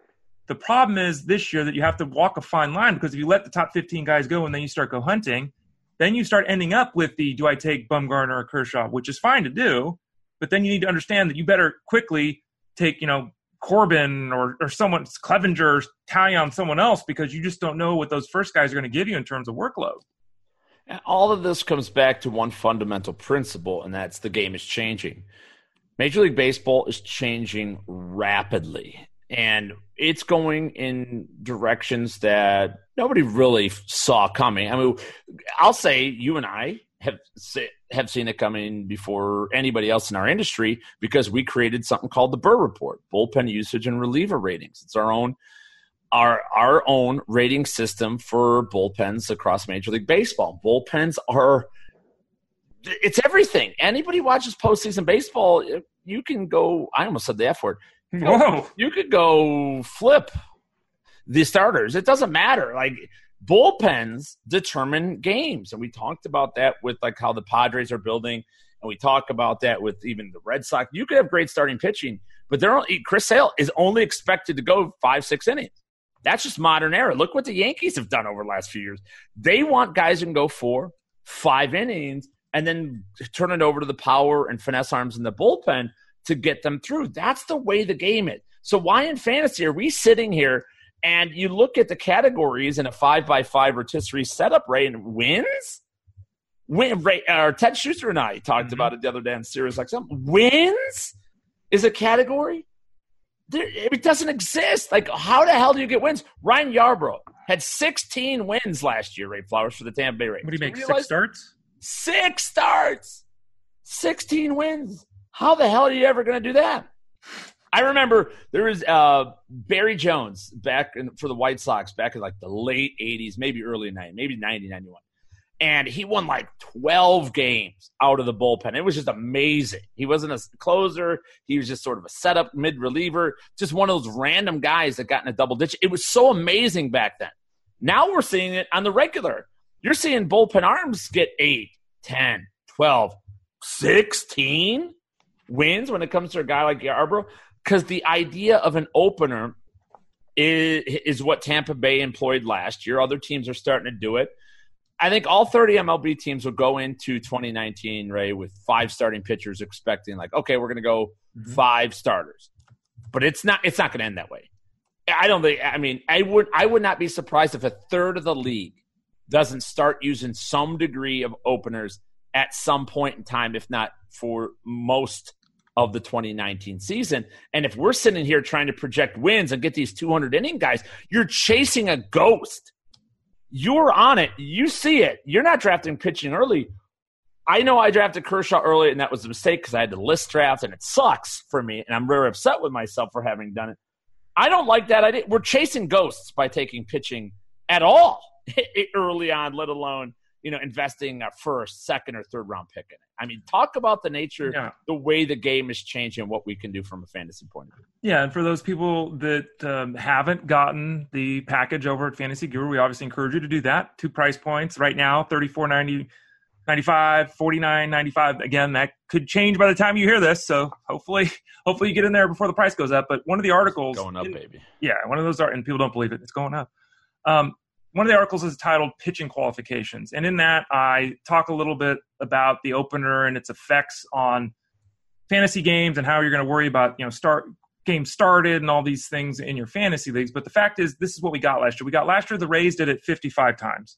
The problem is this year that you have to walk a fine line, because if you let the top fifteen guys go and then you start go hunting, then you start ending up with the, do I take Bumgarner or Kershaw, which is fine to do, but then you need to understand that you better quickly take, you know, Corbin or, or someone, Clevenger, tally on someone else, because you just don't know what those first guys are going to give you in terms of workload. And all of this comes back to one fundamental principle, and that's the game is changing. Major League Baseball is changing rapidly, and it's going in directions that nobody really saw coming. I mean, I'll say you and I have have seen it coming before anybody else in our industry, because we created something called the Burr Report, bullpen usage and reliever ratings. It's our own our our own rating system for bullpens across Major League Baseball. Bullpens are it's everything. Anybody watches postseason baseball, you can go. I almost said the F word. Whoa. You could go flip the starters. It doesn't matter. Like, bullpens determine games. And we talked about that with like how the Padres are building. And we talk about that with even the Red Sox. You could have great starting pitching, but they're only, Chris Sale is only expected to go five, six innings. That's just modern era. Look what the Yankees have done over the last few years. They want guys who can go four, five innings and then turn it over to the power and finesse arms in the bullpen to get them through. That's the way the game is. So why in fantasy are we sitting here and you look at the categories in a five by five rotisserie setup, Ray, and wins? Win, Ray, or Ted Schuster and I talked mm-hmm. about it the other day on Sirius X M. Wins is a category? There, it doesn't exist. Like, how the hell do you get wins? Ryan Yarbrough had sixteen wins last year, Ray Flowers, for the Tampa Bay Rays. What do you make, you six starts? Six starts. sixteen wins. How the hell are you ever going to do that? I remember there was uh, Barry Jones back in, for the White Sox back in like the late eighties, maybe early nineties, maybe ninety, ninety-one. And he won like twelve games out of the bullpen. It was just amazing. He wasn't a closer. He was just sort of a setup mid-reliever, just one of those random guys that got in a double ditch. It was so amazing back then. Now we're seeing it on the regular. You're seeing bullpen arms get eight, ten, twelve, sixteen wins when it comes to a guy like Yarbrough, because the idea of an opener is, is what Tampa Bay employed last year. Other teams are starting to do it. I think all thirty M L B teams will go into twenty nineteen, Ray, with five starting pitchers, expecting like, okay, we're going to go mm-hmm. five starters. But it's not it's not going to end that way. I don't think – I mean, I would I would not be surprised if a third of the league doesn't start using some degree of openers at some point in time, if not for most of the twenty nineteen season. And if we're sitting here trying to project wins and get these two hundred inning guys, you're chasing a ghost. You're on it. You see it. You're not drafting pitching early. I know I drafted Kershaw early, and that was a mistake because I had to list draft, and it sucks for me, and I'm very upset with myself for having done it. I don't like that idea. We're chasing ghosts by taking pitching at all early on, let alone, you know, investing a first, second, or third round pick in it. I mean, talk about the nature, yeah. the way the game is changing, what we can do from a fantasy point of view. Yeah, and for those people that um, haven't gotten the package over at Fantasy Guru, we obviously encourage you to do that. Two price points right now, thirty-four ninety, ninety-five, forty-nine ninety-five. Again, that could change by the time you hear this, so hopefully hopefully you get in there before the price goes up. But one of the articles – going up, in, baby. Yeah, one of those are – and people don't believe it. It's going up. Um, One of the articles is titled Pitching Qualifications. And in that, I talk a little bit about the opener and its effects on fantasy games and how you're going to worry about, you know, start games started and all these things in your fantasy leagues. But the fact is, this is what we got last year. We got last year, the Rays did it fifty-five times.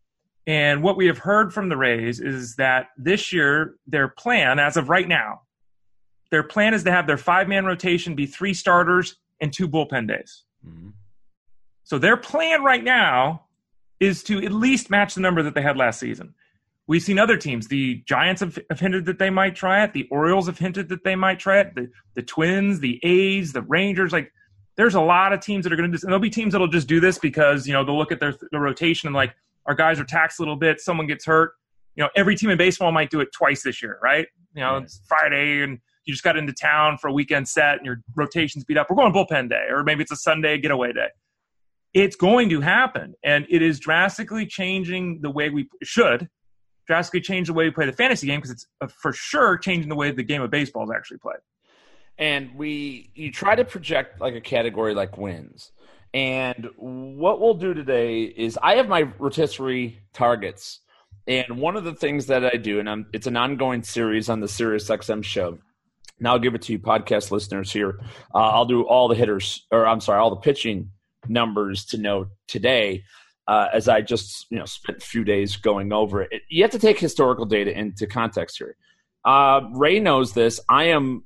And what we have heard from the Rays is that this year, their plan, as of right now, their plan is to have their five-man rotation be three starters and two bullpen days. Mm-hmm. So their plan right now is to at least match the number that they had last season. We've seen other teams. The Giants have, have hinted that they might try it. The Orioles have hinted that they might try it. The, the Twins, the A's, the Rangers. Like, there's a lot of teams that are going to do – and there'll be teams that will just do this because, you know, they'll look at their, their rotation and, like, our guys are taxed a little bit. Someone gets hurt. You know, every team in baseball might do it twice this year, right? You know, it's Friday and you just got into town for a weekend set and your rotation's beat up. We're going bullpen day, or maybe it's a Sunday getaway day. It's going to happen, and it is drastically changing the way we should drastically change the way we play the fantasy game, because it's uh, for sure changing the way the game of baseball is actually played. and we you try to project like a category like wins. And what we'll do today is I have my rotisserie targets, and one of the things that I do, and I'm, it's an ongoing series on the SiriusXM show. Now I'll give it to you podcast listeners here. Uh, I'll do all the hitters, or I'm sorry, all the pitching numbers to know today. Uh, as I just you know spent a few days going over it. You have to take historical data into context here. Uh, Ray knows this. I am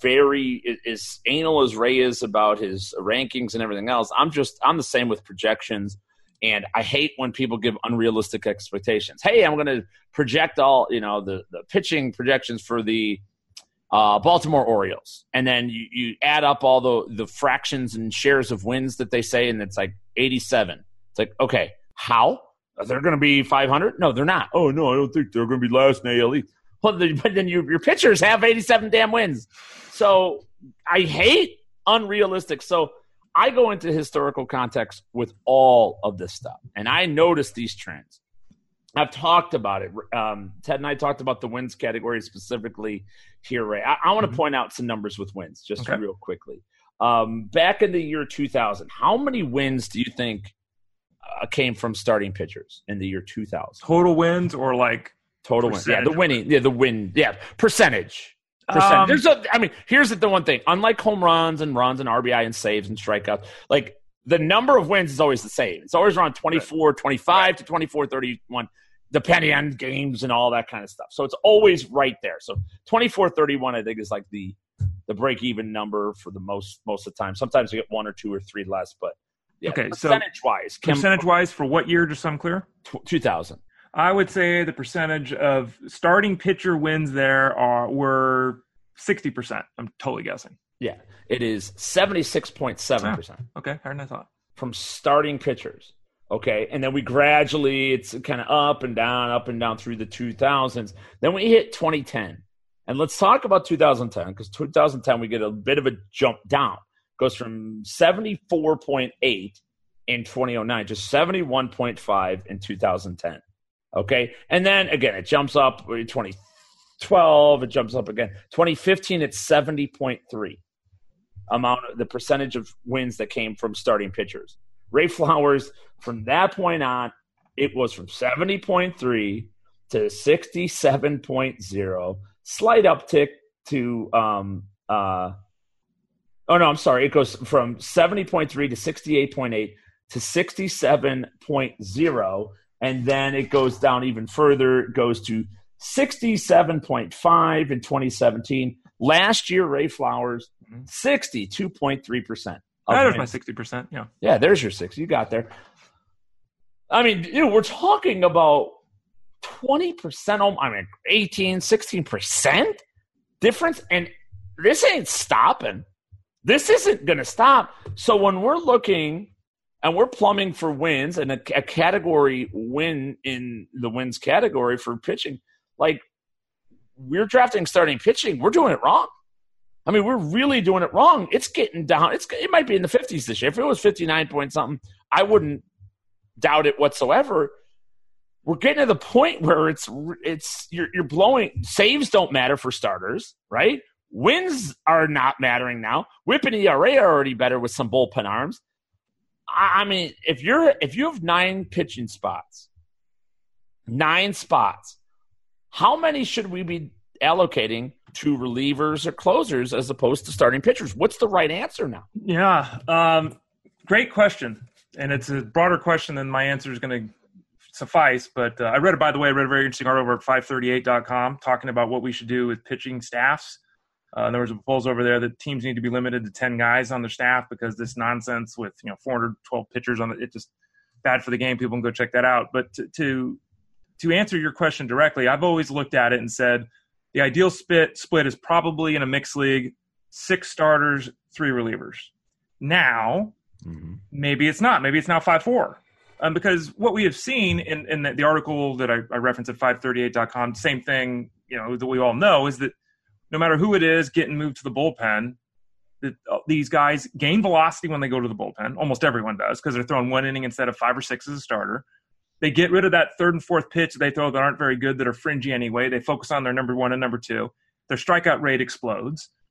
very as anal as Ray is about his rankings and everything else. I'm just I'm the same with projections, and I hate when people give unrealistic expectations. Hey, I'm going to project all you know the the pitching projections for the uh, Baltimore Orioles, and then you, you add up all the the fractions and shares of wins that they say, and it's like eighty-seven. It's like, okay, how? Are they going to be five hundred? No, they're not. Oh, no, I don't think they're going to be last in A L E. Well, but then you, your pitchers have eighty-seven damn wins. So I hate unrealistic. So I go into historical context with all of this stuff, and I notice these trends. I've talked about it. Um, Ted and I talked about the wins category specifically here, Ray. I, I want to mm-hmm. point out some numbers with wins just okay. real quickly. Um, back in the year two thousand, how many wins do you think Uh, came from starting pitchers in the year two thousand? Total wins or like total wins? Yeah, the winning, yeah, the win, yeah, percentage. Percentage. Um, There's a, I mean, here's the one thing. Unlike home runs and runs and R B I and saves and strikeouts, like the number of wins is always the same. It's always around twenty-four, twenty-five right. to twenty-four, thirty-one, depending on games and all that kind of stuff. So it's always right there. So twenty-four, thirty-one, I think, is like the the break even number for the most most of the time. Sometimes you get one or two or three less, but. Yeah, okay, percentage-wise. So percentage-wise for what year, just so I'm clear? two thousand. I would say the percentage of starting pitcher wins there are were sixty percent. I'm totally guessing. Yeah, it is seventy-six point seven percent. Oh, okay, higher than I thought. From starting pitchers. Okay, and then we gradually, it's kind of up and down, up and down through the two thousands. Then we hit twenty ten. And let's talk about two thousand ten, because two thousand ten we get a bit of a jump down. Goes from seventy-four point eight in twenty oh nine to seventy-one point five in two thousand ten. Okay? And then, again, it jumps up. twenty twelve, it jumps up again. twenty fifteen, it's seventy point three. Amount of the percentage of wins that came from starting pitchers. Ray Flowers, from that point on, it was from seventy point three to sixty-seven point zero. Slight uptick to um uh Oh, no, I'm sorry. It goes from seventy point three to sixty-eight point eight to sixty-seven point zero, and then it goes down even further. It goes to sixty-seven point five in twenty seventeen. Last year, Ray Flowers, sixty-two point three percent. That is my sixty percent, yeah. Yeah, there's your six. You got there. I mean, you know, we're talking about twenty percent, I mean, eighteen, sixteen percent difference, and this ain't stopping. This isn't going to stop. So when we're looking and we're plumbing for wins and a, a category win in the wins category for pitching, like we're drafting starting pitching, we're doing it wrong. I mean, we're really doing it wrong. It's getting down. It's It might be in the fifties this year. If it was fifty-nine point something, I wouldn't doubt it whatsoever. We're getting to the point where it's it's you're, you're blowing. Saves don't matter for starters, right? Wins are not mattering now. Whip and E R A are already better with some bullpen arms. I mean, if you're if you have nine pitching spots, nine spots, how many should we be allocating to relievers or closers as opposed to starting pitchers? What's the right answer now? Yeah, um, great question, and it's a broader question than my answer is going to suffice. But uh, I read it, by the way, I read a very interesting article over at five thirty-eight dot com talking about what we should do with pitching staffs. Uh, there was a proposal over there that teams need to be limited to ten guys on their staff because this nonsense with, you know, four hundred twelve pitchers on it, it's just bad for the game. People can go check that out. But to, to to answer your question directly, I've always looked at it and said the ideal split split is probably in a mixed league, six starters, three relievers. Now, mm-hmm. maybe it's not. Maybe it's now five four. Um, because what we have seen in, in the, the article that I, I referenced at five thirty-eight dot com, same thing, you know, that we all know is that no matter who it is getting moved to the bullpen, that uh, these guys gain velocity when they go to the bullpen. Almost everyone does because they're throwing one inning instead of five or six as a starter. They get rid of that third and fourth pitch that they throw that aren't very good, that are fringy anyway. They focus on their number one and number two. Their strikeout rate explodes.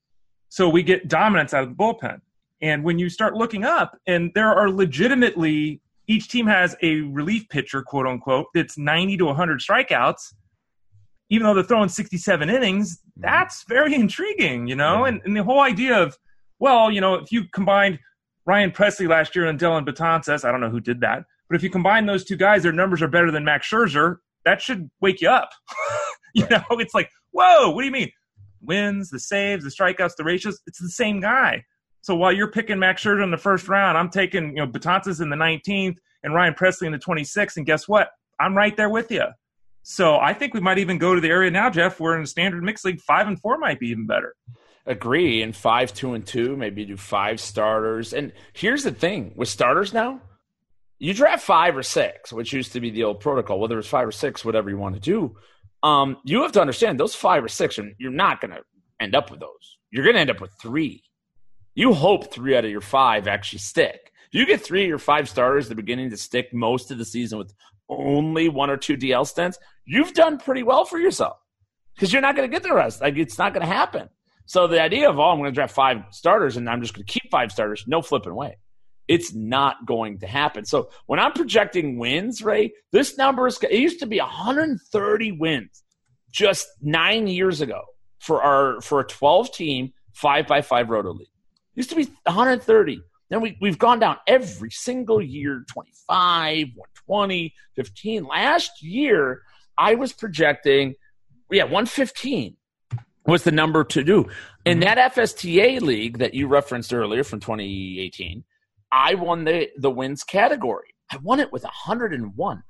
So we get dominance out of the bullpen. And when you start looking up, and there are legitimately, each team has a relief pitcher, quote unquote, that's ninety to one hundred strikeouts, even though they're throwing sixty-seven innings, that's very intriguing, you know? And, and the whole idea of, well, you know, if you combined Ryan Presley last year and Dylan Betances, I don't know who did that, but if you combine those two guys, their numbers are better than Max Scherzer, that should wake you up. you right. know, it's like, whoa, what do you mean? Wins, the saves, the strikeouts, the ratios, it's the same guy. So while you're picking Max Scherzer in the first round, I'm taking, you know, Betances in the nineteenth and Ryan Presley in the twenty-sixth, and guess what? I'm right there with you. So I think we might even go to the area now, Jeff, where in a standard mixed league, five and four might be even better. Agree. And five, two, and two, maybe do five starters. And here's the thing with starters now, you draft five or six, which used to be the old protocol, whether it's five or six, whatever you want to do. Um, you have to understand those five or six, are, you're not going to end up with those. You're going to end up with three. You hope three out of your five actually stick. You get three of your five starters at the beginning to stick most of the season with only one or two D L stints, you've done pretty well for yourself because you're not going to get the rest. Like, it's not going to happen. So the idea of, oh, I'm going to draft five starters and I'm just going to keep five starters, no flipping way. It's not going to happen. So when I'm projecting wins, Ray, this number is – it used to be one hundred thirty wins just nine years ago for our for a twelve-team five by five roto league. It used to be one hundred thirty. Then we, we've gone down every single year, twenty-five, one twenty, fifteen. Last year, I was projecting, yeah, one fifteen was the number to do. In that F S T A league that you referenced earlier from twenty eighteen, I won the, the wins category. I won it with one hundred one. one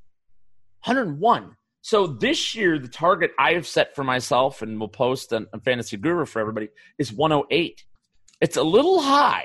hundred one. So this year, the target I have set for myself, and we'll post on, on Fantasy Guru for everybody, is one oh eight. It's a little high.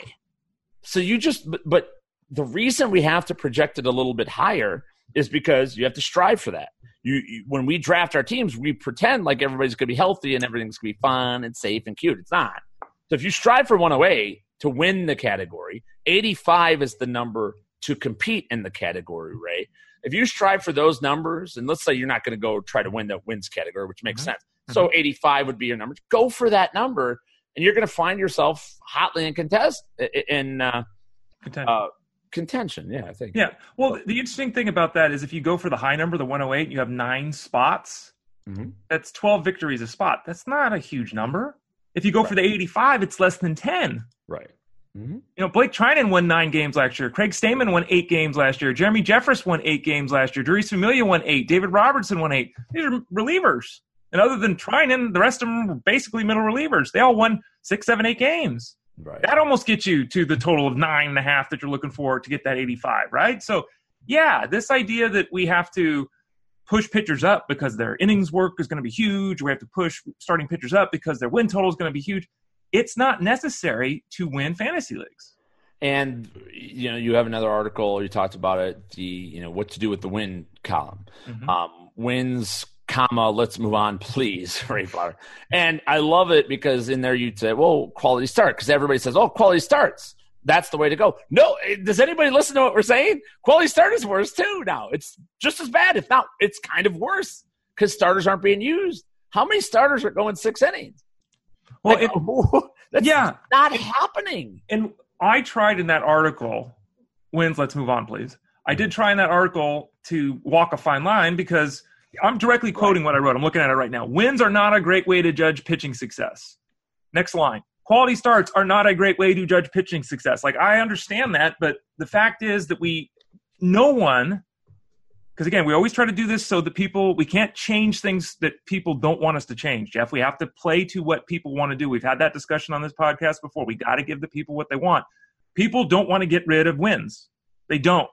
So you just, but, but the reason we have to project it a little bit higher is because you have to strive for that. You, you when we draft our teams, we pretend like everybody's going to be healthy and everything's going to be fun and safe and cute. It's not. So if you strive for one oh eight to win the category, eighty-five is the number to compete in the category, Ray. If you strive for those numbers, and let's say you're not going to go try to win the wins category, which makes mm-hmm. sense. Mm-hmm. So eighty-five would be your number. Go for that number. And you're going to find yourself hotly in contest in uh, contention. Uh, contention. Yeah, I think. Yeah. Well, the interesting thing about that is if you go for the high number, the one oh eight, you have nine spots. Mm-hmm. That's twelve victories a spot. That's not a huge number. If you go right. for the eighty-five, it's less than ten. Right. Mm-hmm. You know, Blake Trinan won nine games last year. Craig Stammen won eight games last year. Jeremy Jeffress won eight games last year. Darius Familia won eight. David Robertson won eight. These are relievers. And other than Trinan, the rest of them were basically middle relievers. They all won six, seven, eight games. Right. That almost gets you to the total of nine and a half that you're looking for to get that eighty-five, right? So, yeah, this idea that we have to push pitchers up because their innings work is going to be huge, or we have to push starting pitchers up because their win total is going to be huge, it's not necessary to win fantasy leagues. And, you know, you have another article, you talked about it, the, you know, what to do with the win column. Mm-hmm. Um, wins, comma, let's move on, please, Ray Flower. And I love it because in there you'd say, well, quality start, because everybody says, oh, quality starts. That's the way to go. No, does anybody listen to what we're saying? Quality start is worse too now. It's just as bad, if not, it's kind of worse because starters aren't being used. How many starters are going six innings? Well, like, it, that's yeah, not it, happening. And I tried in that article, wins, let's move on, please. I did try in that article to walk a fine line because I'm directly quoting what I wrote. I'm looking at it right now. Wins are not a great way to judge pitching success. Next line. Quality starts are not a great way to judge pitching success. Like, I understand that, but the fact is that we, no one, because again, we always try to do this so that people, we can't change things that people don't want us to change, Jeff. We have to play to what people want to do. We've had that discussion on this podcast before. We got to give the people what they want. People don't want to get rid of wins. They don't.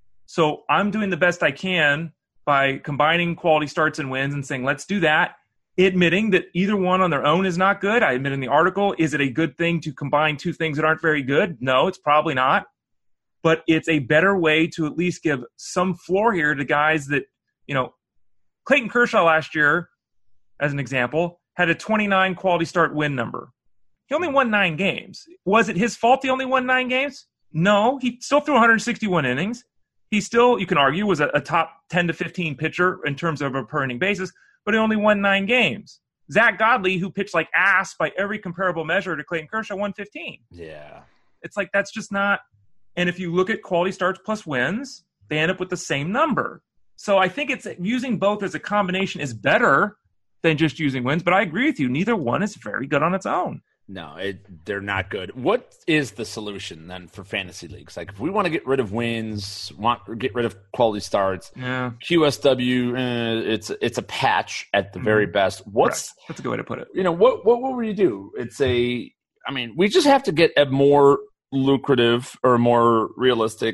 So I'm doing the best I can by combining quality starts and wins and saying, let's do that. Admitting that either one on their own is not good. I admit in the article, is it a good thing to combine two things that aren't very good? No, it's probably not. But it's a better way to at least give some floor here to guys that, you know, Clayton Kershaw last year, as an example, had a twenty-nine quality start win number. He only won nine games. Was it his fault he only won nine games? No, he still threw one hundred sixty-one innings. He still, you can argue, was a, a top ten to fifteen pitcher in terms of a per inning basis, but he only won nine games. Zach Godley, who pitched like ass by every comparable measure to Clayton Kershaw, one fifteen. Yeah. It's like that's just not – and if you look at quality starts plus wins, they end up with the same number. So I think it's using both as a combination is better than just using wins. But I agree with you. Neither one is very good on its own. No, it, they're not good. What is the solution then for fantasy leagues? Like if we want to get rid of wins, want get rid of quality starts, yeah. Q S W, uh, it's it's a patch at the mm-hmm. very best. What's right. That's a good way to put it. You know what? What what would you do? It's a. I mean, we just have to get a more lucrative or more realistic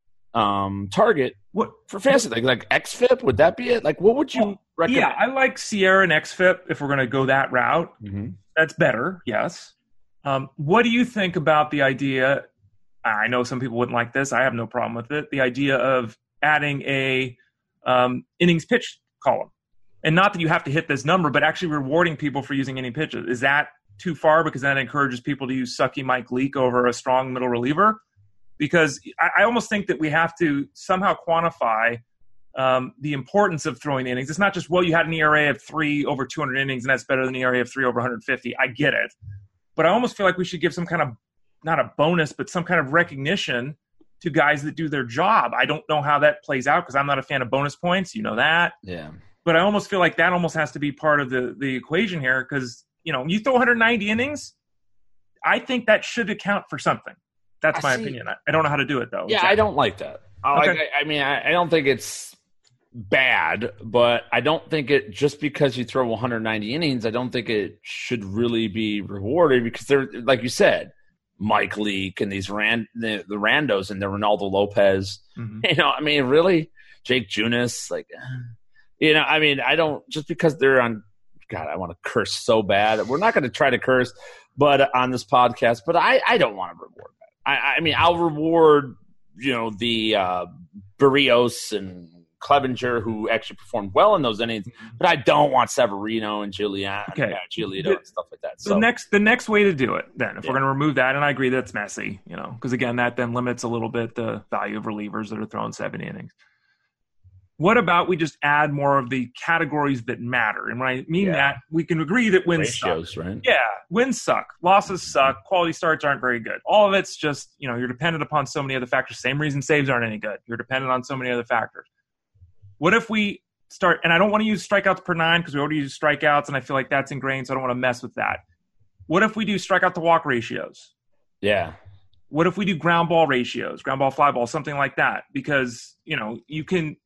um, target. What for fantasy like like X F I P? Would that be it? Like what would you well, recommend? Yeah, I like Sierra and X F I P if we're going to go that route. Mm-hmm. That's better, yes. Um, what do you think about the idea? I know some people wouldn't like this. I have no problem with it. The idea of adding a um, innings pitched column. And not that you have to hit this number, but actually rewarding people for using inning pitches. Is that too far? Because that encourages people to use sucky Mike Leake over a strong middle reliever? Because I, I almost think that we have to somehow quantify Um, the importance of throwing innings. It's not just, well, you had an E R A of three over two hundred innings, and that's better than an E R A of three over one hundred fifty. I get it. But I almost feel like we should give some kind of, not a bonus, but some kind of recognition to guys that do their job. I don't know how that plays out because I'm not a fan of bonus points. You know that. Yeah. But I almost feel like that almost has to be part of the, the equation here because, you know, you throw one hundred ninety innings, I think that should account for something. That's my opinion. I, I don't know how to do it, though. Yeah, exactly. I don't like that. Okay. Like, I, I mean, I, I don't think it's bad, but I don't think it just because you throw one hundred ninety innings, I don't think it should really be rewarded because they're like you said, Mike Leake and these ran the, the randos and the Ronaldo Lopez. Mm-hmm. You know, I mean, really, Jake Junis, like, you know, I mean, I don't just because they're on. God, I want to curse so bad. We're not going to try to curse, but on this podcast, but I, I don't want to reward that. I, I mean, I'll reward you know the uh, Barrios and Clevenger, who actually performed well in those innings, but I don't want Severino and Giuliano, okay. uh, Giolito and stuff like that. So the next, the next way to do it, then, if yeah. we're going to remove that, and I agree that's messy, you know, because again, that then limits a little bit the value of relievers that are throwing seven innings. What about we just add more of the categories that matter? And when I mean yeah. that, we can agree that wins Ratios, suck. Right? Yeah, wins suck. Losses suck. Quality starts aren't very good. All of it's just, you know, you're dependent upon so many other factors. Same reason saves aren't any good. You're dependent on so many other factors. What if we start, and I don't want to use strikeouts per nine because we already use strikeouts, and I feel like that's ingrained, so I don't want to mess with that. What if we do strikeout to walk ratios? Yeah. What if we do ground ball ratios, ground ball, fly ball, something like that? Because, you know, you can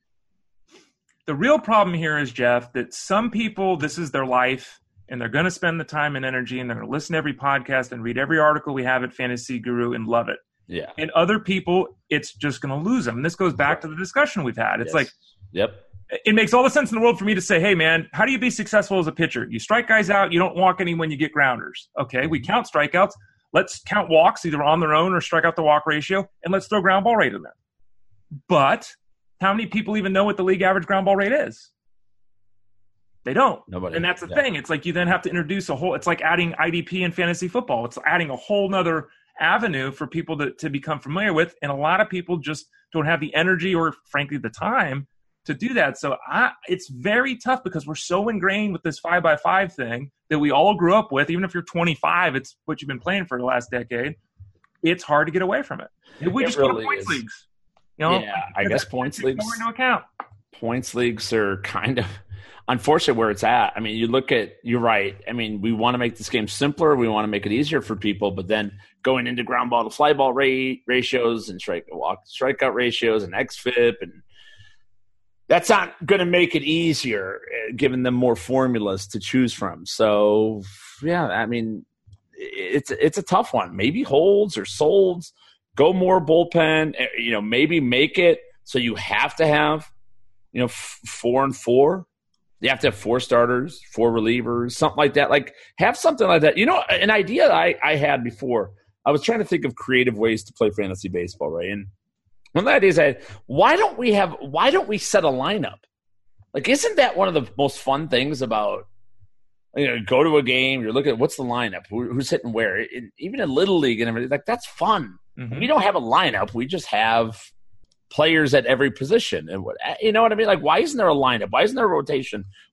– the real problem here is, Jeff, that some people, this is their life, and they're going to spend the time and energy, and they're going to listen to every podcast and read every article we have at Fantasy Guru and love it. Yeah. And other people, it's just going to lose them. And this goes back to the discussion we've had. It's yes. like, yep. It makes all the sense in the world for me to say, hey, man, how do you be successful as a pitcher? You strike guys out. You don't walk any when you get grounders. Okay, we count strikeouts. Let's count walks either on their own or strike out the walk ratio, and let's throw ground ball rate in there. But how many people even know what the league average ground ball rate is? They don't. Nobody. And that's the yeah. thing. It's like you then have to introduce a whole – it's like adding I D P in fantasy football. It's adding a whole nother – avenue for people to, to become familiar with, and a lot of people just don't have the energy or frankly the time to do that. So I, it's very tough because we're so ingrained with this five by five thing that we all grew up with. Even if you're twenty-five, it's what you've been playing for the last decade. It's hard to get away from it. If we it just really go to points is. leagues, you know, yeah, I guess points leagues into account. Points leagues are kind of unfortunate where it's at. I mean, you look at, you're right. I mean, we want to make this game simpler. We want to make it easier for people, but then going into ground ball to fly ball rate ratios and strike walk strikeout ratios and X F I P, and that's not going to make it easier, giving them more formulas to choose from. So, yeah, I mean, it's it's a tough one. Maybe holds or solds, go more bullpen. You know, maybe make it so you have to have, you know, f- four and four. You have to have four starters, four relievers, something like that. Like, have something like that. You know, an idea that I, I had before, I was trying to think of creative ways to play fantasy baseball, right? And one of the ideas I had, why don't we have, why don't we set a lineup? Like, isn't that one of the most fun things about, you know, go to a game, you're looking at what's the lineup, Who, who's hitting where? It, even in Little League and everything, like, that's fun. Mm-hmm. We don't have a lineup. We just have players at every position. And what, you know what I mean? Like, why isn't there a lineup? Why isn't there a rotation?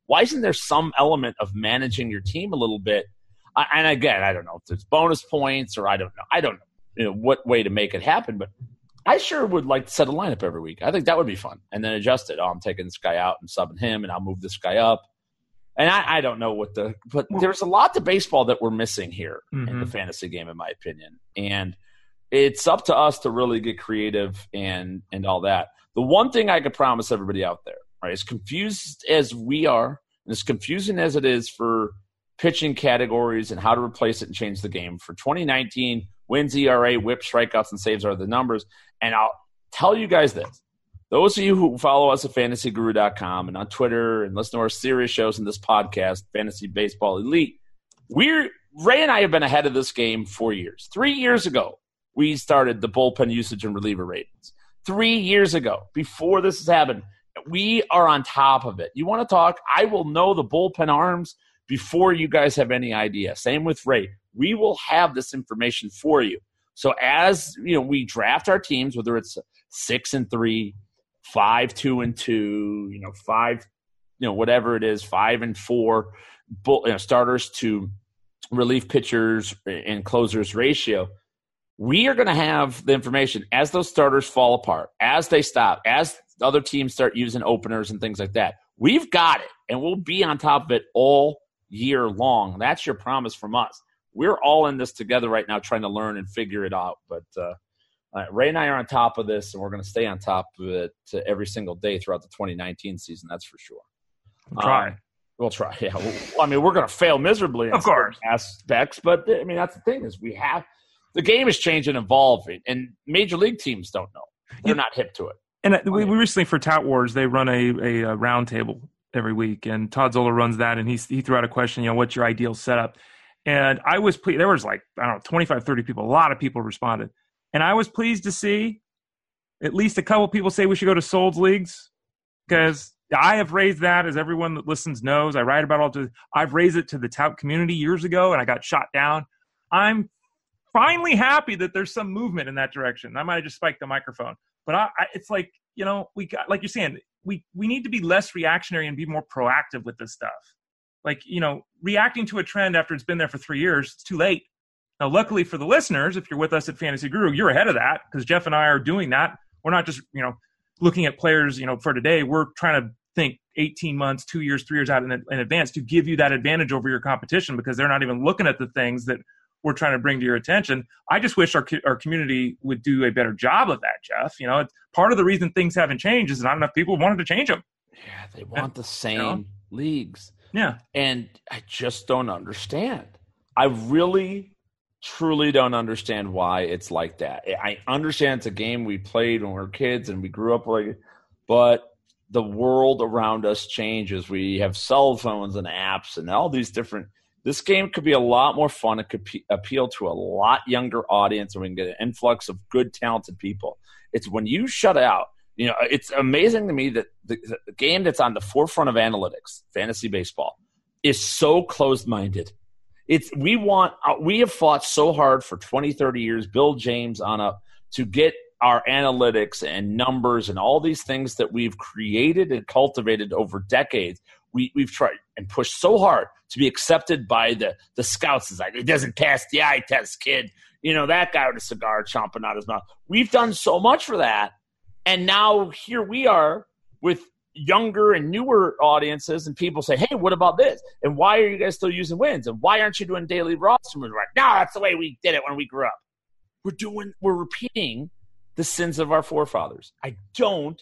Why isn't there some element of managing your team a little bit? I, and again, I don't know if there's bonus points or I don't know. I don't know, you know what way to make it happen, but I sure would like to set a lineup every week. I think that would be fun. And then adjust it. Oh, I'm taking this guy out and subbing him, and I'll move this guy up. And I, I don't know what the – but there's a lot to baseball that we're missing here mm-hmm. in the fantasy game, in my opinion. And it's up to us to really get creative and and all that. The one thing I could promise everybody out there, right, as confused as we are, and as confusing as it is for pitching categories and how to replace it and change the game, for twenty nineteen, wins, E R A, whip, strikeouts, and saves are the numbers. And I'll tell you guys this. Those of you who follow us at fantasy guru dot com and on Twitter and listen to our serious shows in this podcast, Fantasy Baseball Elite, we're Ray and I have been ahead of this game for years. Three years ago, we started the bullpen usage and reliever ratings. Three years ago, before this has happened, we are on top of it. You want to talk? I will know the bullpen arms before you guys have any idea. Same with Ray. We will have this information for you. So as you know, we draft our teams, whether it's six and three, five, two and two, you know, five, you know, whatever it is, five and four, bull, you know, starters to relief pitchers and closers ratio. We are going to have the information as those starters fall apart, as they stop, as other teams start using openers and things like that. We've got it, and we'll be on top of it all year long. That's your promise from us. We're all in this together right now trying to learn and figure it out. But uh, uh, Ray and I are on top of this, and we're going to stay on top of it every single day throughout the twenty nineteen season. That's for sure. We'll try. Um, we'll try. Yeah. Well, I mean, we're going to fail miserably in of course aspects, but I mean, that's the thing is we have – the game is changing and evolving, and major league teams don't know. They're yeah. not hip to it. And we, we recently, for Tout Wars, they run a, a, a round table every week, and Todd Zola runs that, and he, he threw out a question, you know, what's your ideal setup? And I was pleased. There was like, I don't know, twenty-five, thirty people. A lot of people responded. And I was pleased to see at least a couple people say we should go to Solds leagues, because I have raised that, as everyone that listens knows. I write about all the – I've raised it to the tout community years ago, and I got shot down. I'm finally happy that there's some movement in that direction. I might have just spiked the microphone. But I, I, it's like, you know, we got – like you're saying, we, we need to be less reactionary and be more proactive with this stuff. Like, you know, reacting to a trend after it's been there for three years, it's too late. Now, luckily for the listeners, if you're with us at Fantasy Guru, you're ahead of that, because Jeff and I are doing that. We're not just, you know, looking at players, you know, for today. We're trying to think eighteen months, two years, three years out in, in advance to give you that advantage over your competition, because they're not even looking at the things that we're trying to bring to your attention. I just wish our our community would do a better job of that, Jeff. You know, it's part of the reason things haven't changed is not enough people wanted to change them. Yeah, they want and, the same you know? leagues. Yeah. And I just don't understand. I really, truly don't understand why it's like that. I understand it's a game we played when we were kids and we grew up like it, but the world around us changes. We have cell phones and apps and all these different – this game could be a lot more fun. It could p- appeal to a lot younger audience, and we can get an influx of good, talented people. It's when you shut out. You know, it's amazing to me that the, the game that's on the forefront of analytics, fantasy baseball, is so closed-minded. It's we want we have fought so hard for twenty, thirty years, Bill James on up, to get our analytics and numbers and all these things that we've created and cultivated over decades. We we've tried and pushed so hard to be accepted by the the scouts. It's like, it doesn't pass the eye test, kid. You know, that guy with a cigar chomping out his mouth. We've done so much for that. And now here we are with younger and newer audiences, and people say, hey, what about this? And why are you guys still using wins? And why aren't you doing daily roster moves? Right? No, that's the way we did it when we grew up. We're doing, we're repeating the sins of our forefathers. I don't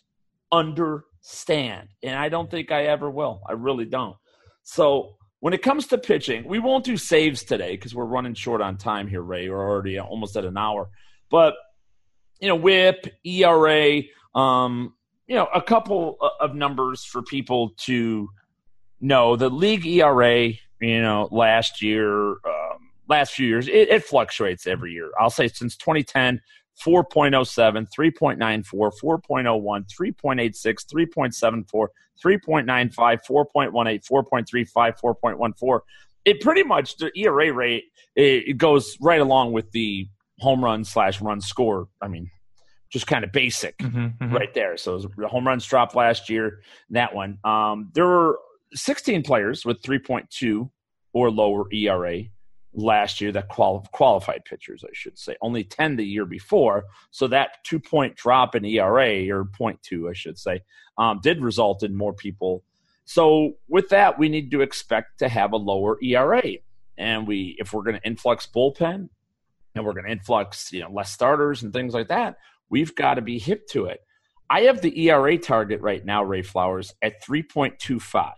understand, and I don't think I ever will. I really don't. So when it comes to pitching, we won't do saves today because we're running short on time here, Ray. We're already almost at an hour. But you know, whip, E R A, um, you know, a couple of numbers for people to know. The league E R A, you know, last year, um, last few years, it, it fluctuates every year. I'll say since twenty ten, four point oh seven, three point nine four, four point oh one, three point eight six, three point seven four, three point nine five, four point one eight, four point three five, four point one four. It pretty much, the E R A rate, it, it goes right along with the home run slash run score. I mean, just kind of basic mm-hmm, mm-hmm. right there. So the home runs dropped last year, that one. Um, there were sixteen players with three point two or lower E R A last year that quali- qualified pitchers, I should say. Only ten the year before. So that two-point drop in E R A, or zero point two, I should say, um, did result in more people. So with that, we need to expect to have a lower E R A. And we, if we're going to influx bullpen and we're going to influx, you know, less starters and things like that, we've got to be hip to it. I have the E R A target right now, Ray Flowers, at three point two five.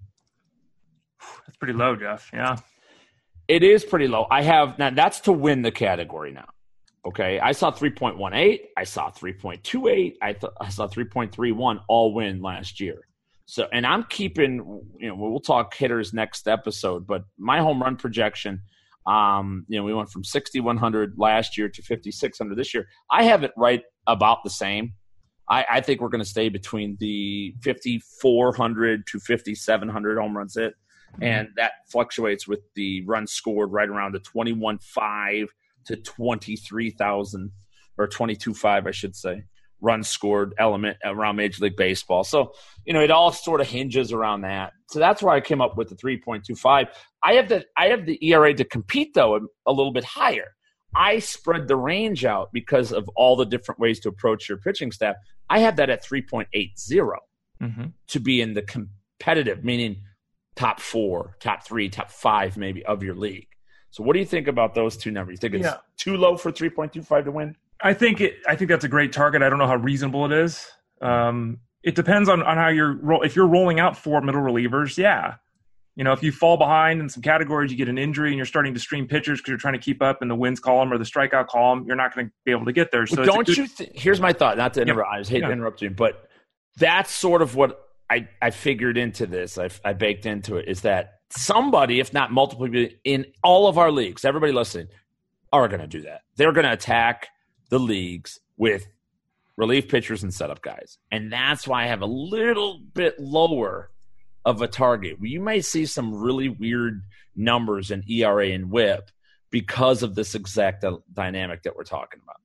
That's pretty low, Jeff. Yeah. It is pretty low. I have now that's to win the category now. Okay. I saw three point one eight. I saw three point two eight. I th- I saw three point three one all win last year. So, and I'm keeping, you know, we'll talk hitters next episode, but my home run projection, um, you know, we went from sixty-one hundred last year to fifty-six hundred this year. I have it right about the same. I, I think we're going to stay between the fifty-four hundred to fifty-seven hundred home runs hit. And that fluctuates with the runs scored right around the twenty-one five to twenty-three thousand, or twenty-two five, I should say, runs scored element around Major League Baseball. So, you know, it all sort of hinges around that. So that's why I came up with the three point two five. I have the I have the E R A to compete, though, a little bit higher. I spread the range out because of all the different ways to approach your pitching staff. I have that at three point eight zero mm-hmm. to be in the competitive, meaning top four, top three, top five maybe of your league. So what do you think about those two numbers? You think it's yeah. too low for three point two five to win? I think it, I think that's a great target. I don't know how reasonable it is. Um, it depends on, on how you're ro- – if you're rolling out four middle relievers, yeah. You know, if you fall behind in some categories, you get an injury and you're starting to stream pitchers because you're trying to keep up in the wins column or the strikeout columm, you're not going to be able to get there. So well, don't good, you th- – here's my thought, not to interrupt. Yeah, I just hate yeah. to interrupt you, but that's sort of what – I, I figured into this, I, I baked into it, is that somebody, if not multiple people in all of our leagues, everybody listening, are going to do that. They're going to attack the leagues with relief pitchers and setup guys. And that's why I have a little bit lower of a target. You may see some really weird numbers in E R A and whip because of this exact dynamic that we're talking about.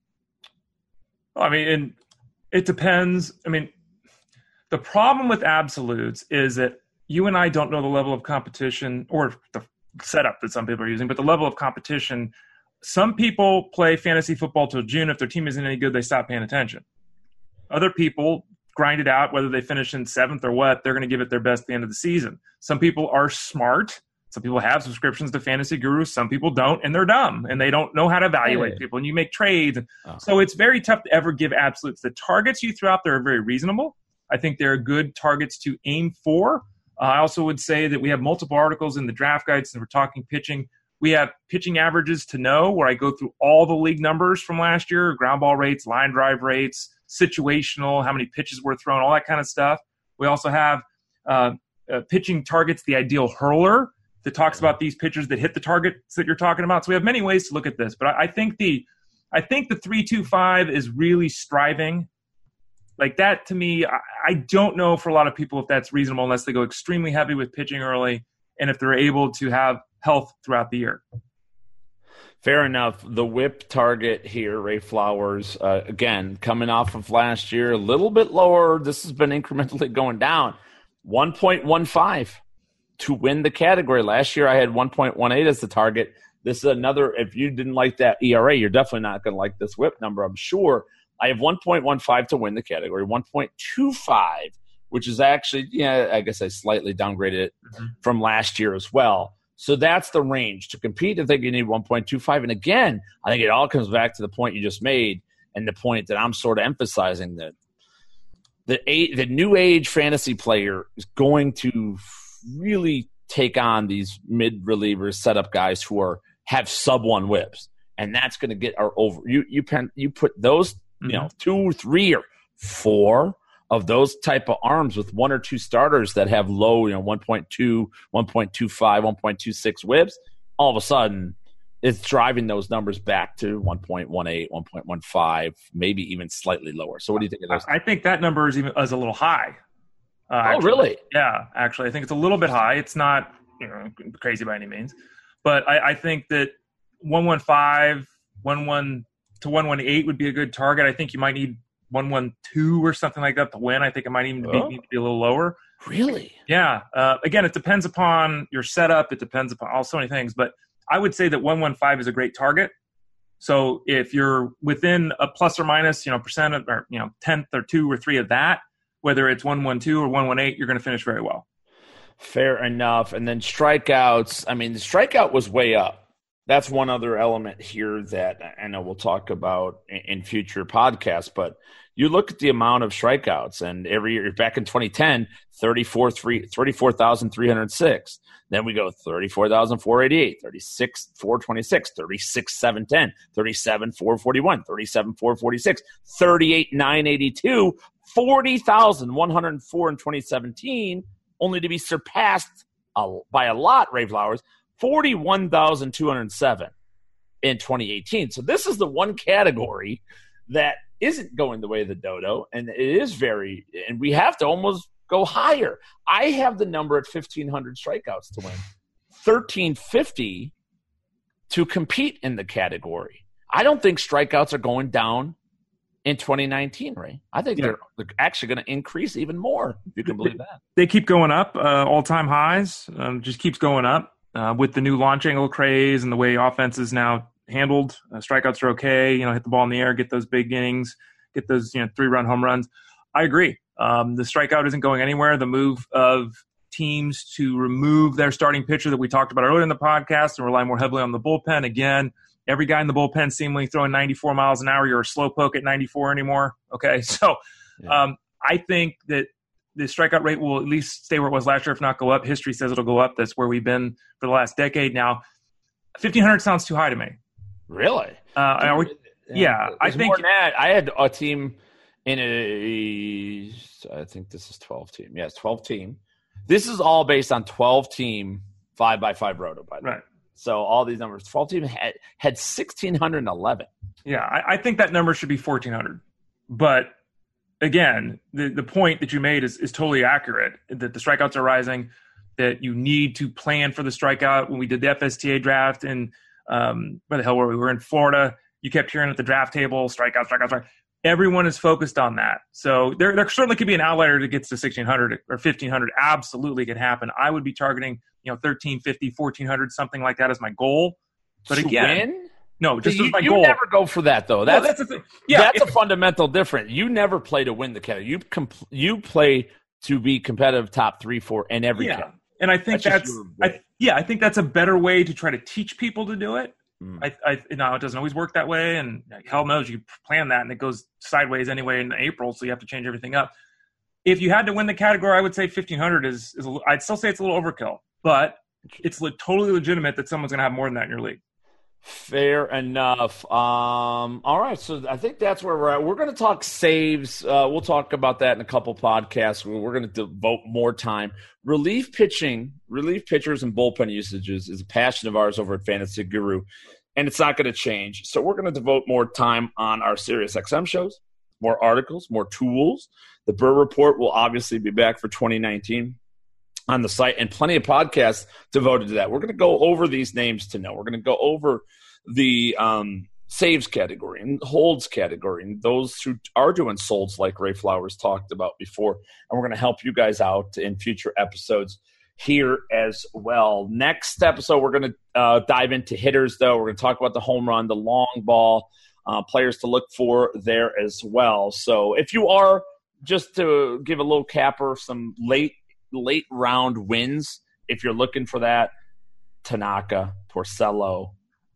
I mean, and it depends. I mean, the problem with absolutes is that you and I don't know the level of competition or the setup that some people are using, but the level of competition. Some people play fantasy football till June. If their team isn't any good, they stop paying attention. Other people grind it out, whether they finish in seventh or what, they're going to give it their best at the end of the season. Some people are smart. Some people have subscriptions to Fantasy Guru. Some people don't, and they're dumb, and they don't know how to evaluate hey. people, and you make trades. Oh. So it's very tough to ever give absolutes. The targets you throw out there are very reasonable. I think they're good targets to aim for. Uh, I also would say that we have multiple articles in the draft guide since we're talking pitching. We have pitching averages to know, where I go through all the league numbers from last year, ground ball rates, line drive rates, situational, how many pitches were thrown, all that kind of stuff. We also have uh, uh, pitching targets, the ideal hurler, that talks about these pitchers that hit the targets that you're talking about. So we have many ways to look at this. But I, I think the I think the three two five is really striving. Like that, to me, I, I don't know for a lot of people if that's reasonable unless they go extremely heavy with pitching early and if they're able to have health throughout the year. Fair enough. The whip target here, Ray Flowers, uh, again, coming off of last year, a little bit lower. This has been incrementally going down. one point one five to win the category. Last year I had one point one eight as the target. This is another, if you didn't like that E R A, you're definitely not going to like this whip number, I'm sure. I have one point one five to win the category, one point two five, which is actually, yeah, I guess I slightly downgraded it mm-hmm. from last year as well. So that's the range. To compete, I think you need one point two five. And again, I think it all comes back to the point you just made and the point that I'm sort of emphasizing, that the eight, the new age fantasy player is going to really take on these mid relievers, setup guys who are have sub one whips. And that's going to get our over. You you pen, you put those, you know, two, three, or four of those type of arms with one or two starters that have low, you know, one point two, one point two five, one point two six whips, all of a sudden it's driving those numbers back to one point one eight, one point one five, maybe even slightly lower. So what do you think of those? I think that number is even is a little high. Uh, oh, actually. really? Yeah, actually. I think it's a little bit high. It's not, you know, crazy by any means. But I, I think that one one five, one one to one one eight would be a good target. I think you might need one one two or something like that to win. I think it might even be, Oh. need to be a little lower. Really? Yeah. Uh, again, it depends upon your setup. It depends upon all so many things. But I would say that one one five is a great target. So if you're within a plus or minus, you know, percent of, or, you know, tenth or two or three of that, whether it's one one two or one one eight, you're going to finish very well. Fair enough. And then strikeouts. I mean, the strikeout was way up. That's one other element here that I know we'll talk about in future podcasts, but you look at the amount of strikeouts, and every year back in twenty ten, thirty-four thousand three hundred six. Then we go thirty-four thousand four hundred eighty-eight, thirty-six thousand four hundred twenty-six, thirty-six thousand seven hundred ten, thirty-seven thousand four hundred forty-one, thirty-seven thousand four hundred forty-six, thirty-eight thousand nine hundred eighty-two, forty thousand one hundred four in twenty seventeen, only to be surpassed uh, by a lot, Ray Flowers, forty-one thousand two hundred seven in twenty eighteen. So this is the one category that isn't going the way of the dodo, and it is very – and we have to almost go higher. I have the number at fifteen hundred strikeouts to win, thirteen fifty to compete in the category. I don't think strikeouts are going down in twenty nineteen, Ray. I think yeah. they're, they're actually going to increase even more, if you can believe that. They keep going up, uh, all-time highs, um, just keeps going up uh, with the new launch angle craze and the way offense is now handled. Uh, strikeouts are okay, you know, hit the ball in the air, get those big innings, get those, you know, three-run home runs. I agree. Um, the strikeout isn't going anywhere. The move of teams to remove their starting pitcher that we talked about earlier in the podcast and rely more heavily on the bullpen. Again, every guy in the bullpen seemingly throwing ninety-four miles an hour. You're a slowpoke at ninety-four anymore. Okay, so yeah. um, I think that the strikeout rate will at least stay where it was last year, if not go up. History says it'll go up. That's where we've been for the last decade now. fifteen hundred sounds too high to me. Really? Uh, are we, yeah, I think more than that. I had a team in a, I think this is twelve team. Yes, twelve team. This is all based on twelve team five by five roto, by the way. Right. So all these numbers, twelve team had, had one thousand six hundred eleven. Yeah, I, I think that number should be fourteen hundred. But again, the, the point that you made is, is totally accurate, that the strikeouts are rising, that you need to plan for the strikeout. When we did the F S T A draft and um, where the hell were we? We were in Florida. You kept hearing at the draft table, strikeout, strikeout, strikeout. Everyone is focused on that. So there, there certainly could be an outlier that gets to sixteen hundred or fifteen hundred. Absolutely could happen. I would be targeting, you know, thirteen fifty, fourteen hundred, something like that as my goal. But to again, win? no, just you, as my you goal. You never go for that, though. That's, well, that's, the thing. Yeah, that's if, a fundamental difference. You never play to win the category. You comp- you play to be competitive top three, four in every yeah. category. And I think that's, that's I, yeah, I think that's a better way to try to teach people to do it. Mm. I, I, you know, it doesn't always work that way, and hell knows you plan that, and it goes sideways anyway in April, so you have to change everything up. If you had to win the category, I would say fifteen hundred is, is a, I'd still say it's a little overkill, but it's le- totally legitimate that someone's going to have more than that in your league. Fair enough. Um, all right, so I think that's where we're at. We're going to talk saves. Uh, we'll talk about that in a couple podcasts. We're going to devote more time. Relief pitching, relief pitchers and bullpen usages is a passion of ours over at Fantasy Guru, and it's not going to change. So we're going to devote more time on our SiriusXM shows, more articles, more tools. The Burr Report will obviously be back for twenty nineteen on the site, and plenty of podcasts devoted to that. We're going to go over these names to know. We're going to go over the um, saves category and holds category and those who are doing solds like Ray Flowers talked about before. And we're going to help you guys out in future episodes here as well. Next episode, we're going to uh, dive into hitters, though. We're going to talk about the home run, the long ball, uh, players to look for there as well. So if you are, just to give a little capper, some late late round wins, if you're looking for that, Tanaka, Porcello,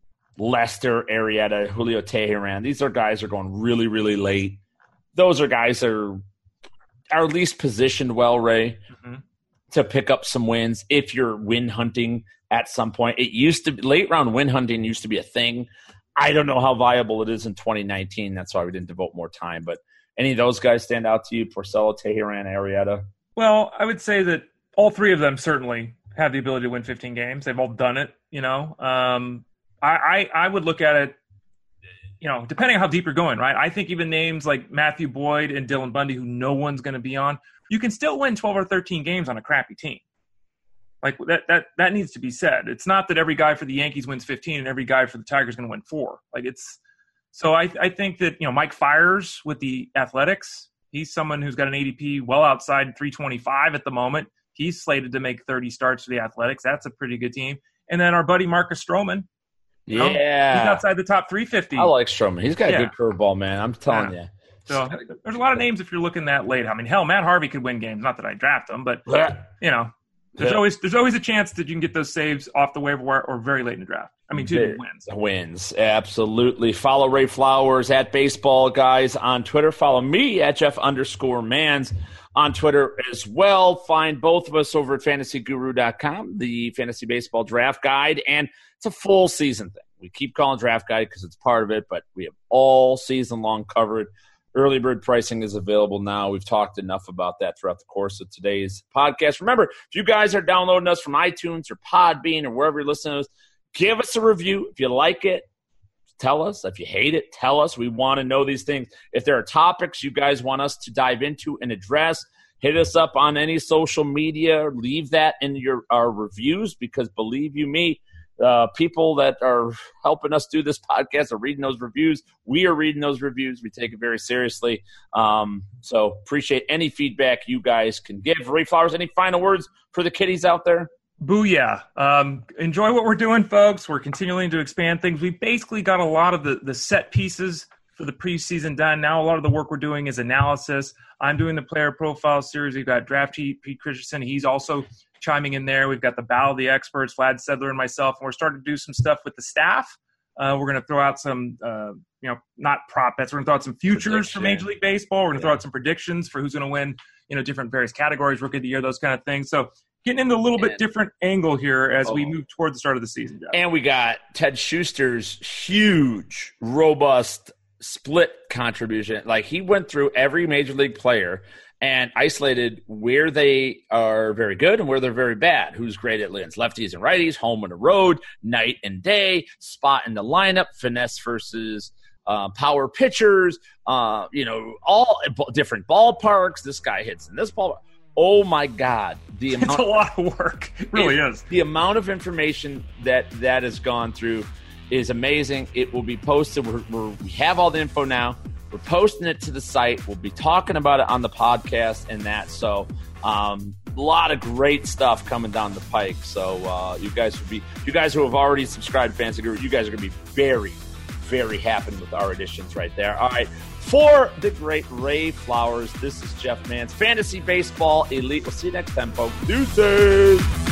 Lester, Arrieta, Julio Teheran, these are guys that are going really, really late. Those are guys that are, are at least positioned well, Ray, mm-hmm. to pick up some wins if you're win hunting at some point. It used to be, late round win hunting used to be a thing. I don't know how viable it is in twenty nineteen. That's why we didn't devote more time. But any of those guys stand out to you? Porcello, Teheran, Arrieta? Well, I would say that all three of them certainly have the ability to win fifteen games. They've all done it, you know. Um, I, I, I would look at it, you know, depending on how deep you're going, right? I think even names like Matthew Boyd and Dylan Bundy, who no one's going to be on, you can still win twelve or thirteen games on a crappy team. Like, that that that needs to be said. It's not that every guy for the Yankees wins fifteen and every guy for the Tigers is going to win four. Like, it's So I, I think that, you know, Mike Fiers with the Athletics, he's someone who's got an A D P well outside three twenty-five at the moment. He's slated to make thirty starts for the Athletics. That's a pretty good team. And then our buddy Marcus Stroman. Yeah. Know, he's outside the top three fifty. I like Stroman. He's got a yeah. good curveball, man. I'm telling yeah. you. So there's a lot of names if you're looking that late. I mean, hell, Matt Harvey could win games. Not that I draft him, but, you know, there's yeah. always there's always a chance that you can get those saves off the waiver wire or very late in the draft. I mean, two wins. Wins, absolutely. Follow Ray Flowers at Baseball Guys on Twitter. Follow me at Jeff underscore Mans on Twitter as well. Find both of us over at fantasy guru dot com, the fantasy baseball draft guide, and it's a full season thing. We keep calling draft guide because it's part of it, but we have all season long covered. Early bird pricing is available now. We've talked enough about that throughout the course of today's podcast. Remember, if you guys are downloading us from iTunes or Podbean or wherever you're listening to us, give us a review. If you like it, tell us. If you hate it, tell us. We want to know these things. If there are topics you guys want us to dive into and address, hit us up on any social media. Leave that in your our reviews because believe you me, Uh, people that are helping us do this podcast are reading those reviews. We are reading those reviews. We take it very seriously. Um, so appreciate any feedback you guys can give. Ray Flowers, any final words for the kiddies out there? Booyah. Um, enjoy what we're doing, folks. We're continuing to expand things. We basically got a lot of the, the set pieces for the preseason done. Now a lot of the work we're doing is analysis. I'm doing the player profile series. We've got Draftee Pete Christensen. He's also chiming in there. We've got the Battle of the Experts, Vlad Sedler and myself, and we're starting to do some stuff with the staff. Uh, we're going to throw out some, uh, you know, not prop bets. We're going to throw out some futures Prediction. for Major League Baseball. We're going to yeah. throw out some predictions for who's going to win, you know, different various categories, Rookie of the Year, those kind of things. So getting into a little and, bit different angle here as oh. we move toward the start of the season, Jeff. And we got Ted Schuster's huge, robust split contribution. Like he went through every Major League player and isolated where they are very good and where they're very bad. Who's great at lands, lefties and righties, home and the road, night and day, spot in the lineup, finesse versus uh, power pitchers, uh, you know, all different ballparks. This guy hits in this ballpark. Oh, my God. The amount, it's a lot of work. It really it, is. The amount of information that that has gone through is amazing. It will be posted. We're, we're, we have all the info now. We're posting it to the site. We'll be talking about it on the podcast and that. So um, a lot of great stuff coming down the pike. So uh, you guys would be, you guys who have already subscribed to Fantasy Guru, you guys are going to be very, very happy with our additions right there. All right. For the great Ray Flowers, this is Jeff Mans, Fantasy Baseball Elite. We'll see you next time, folks. Deuces.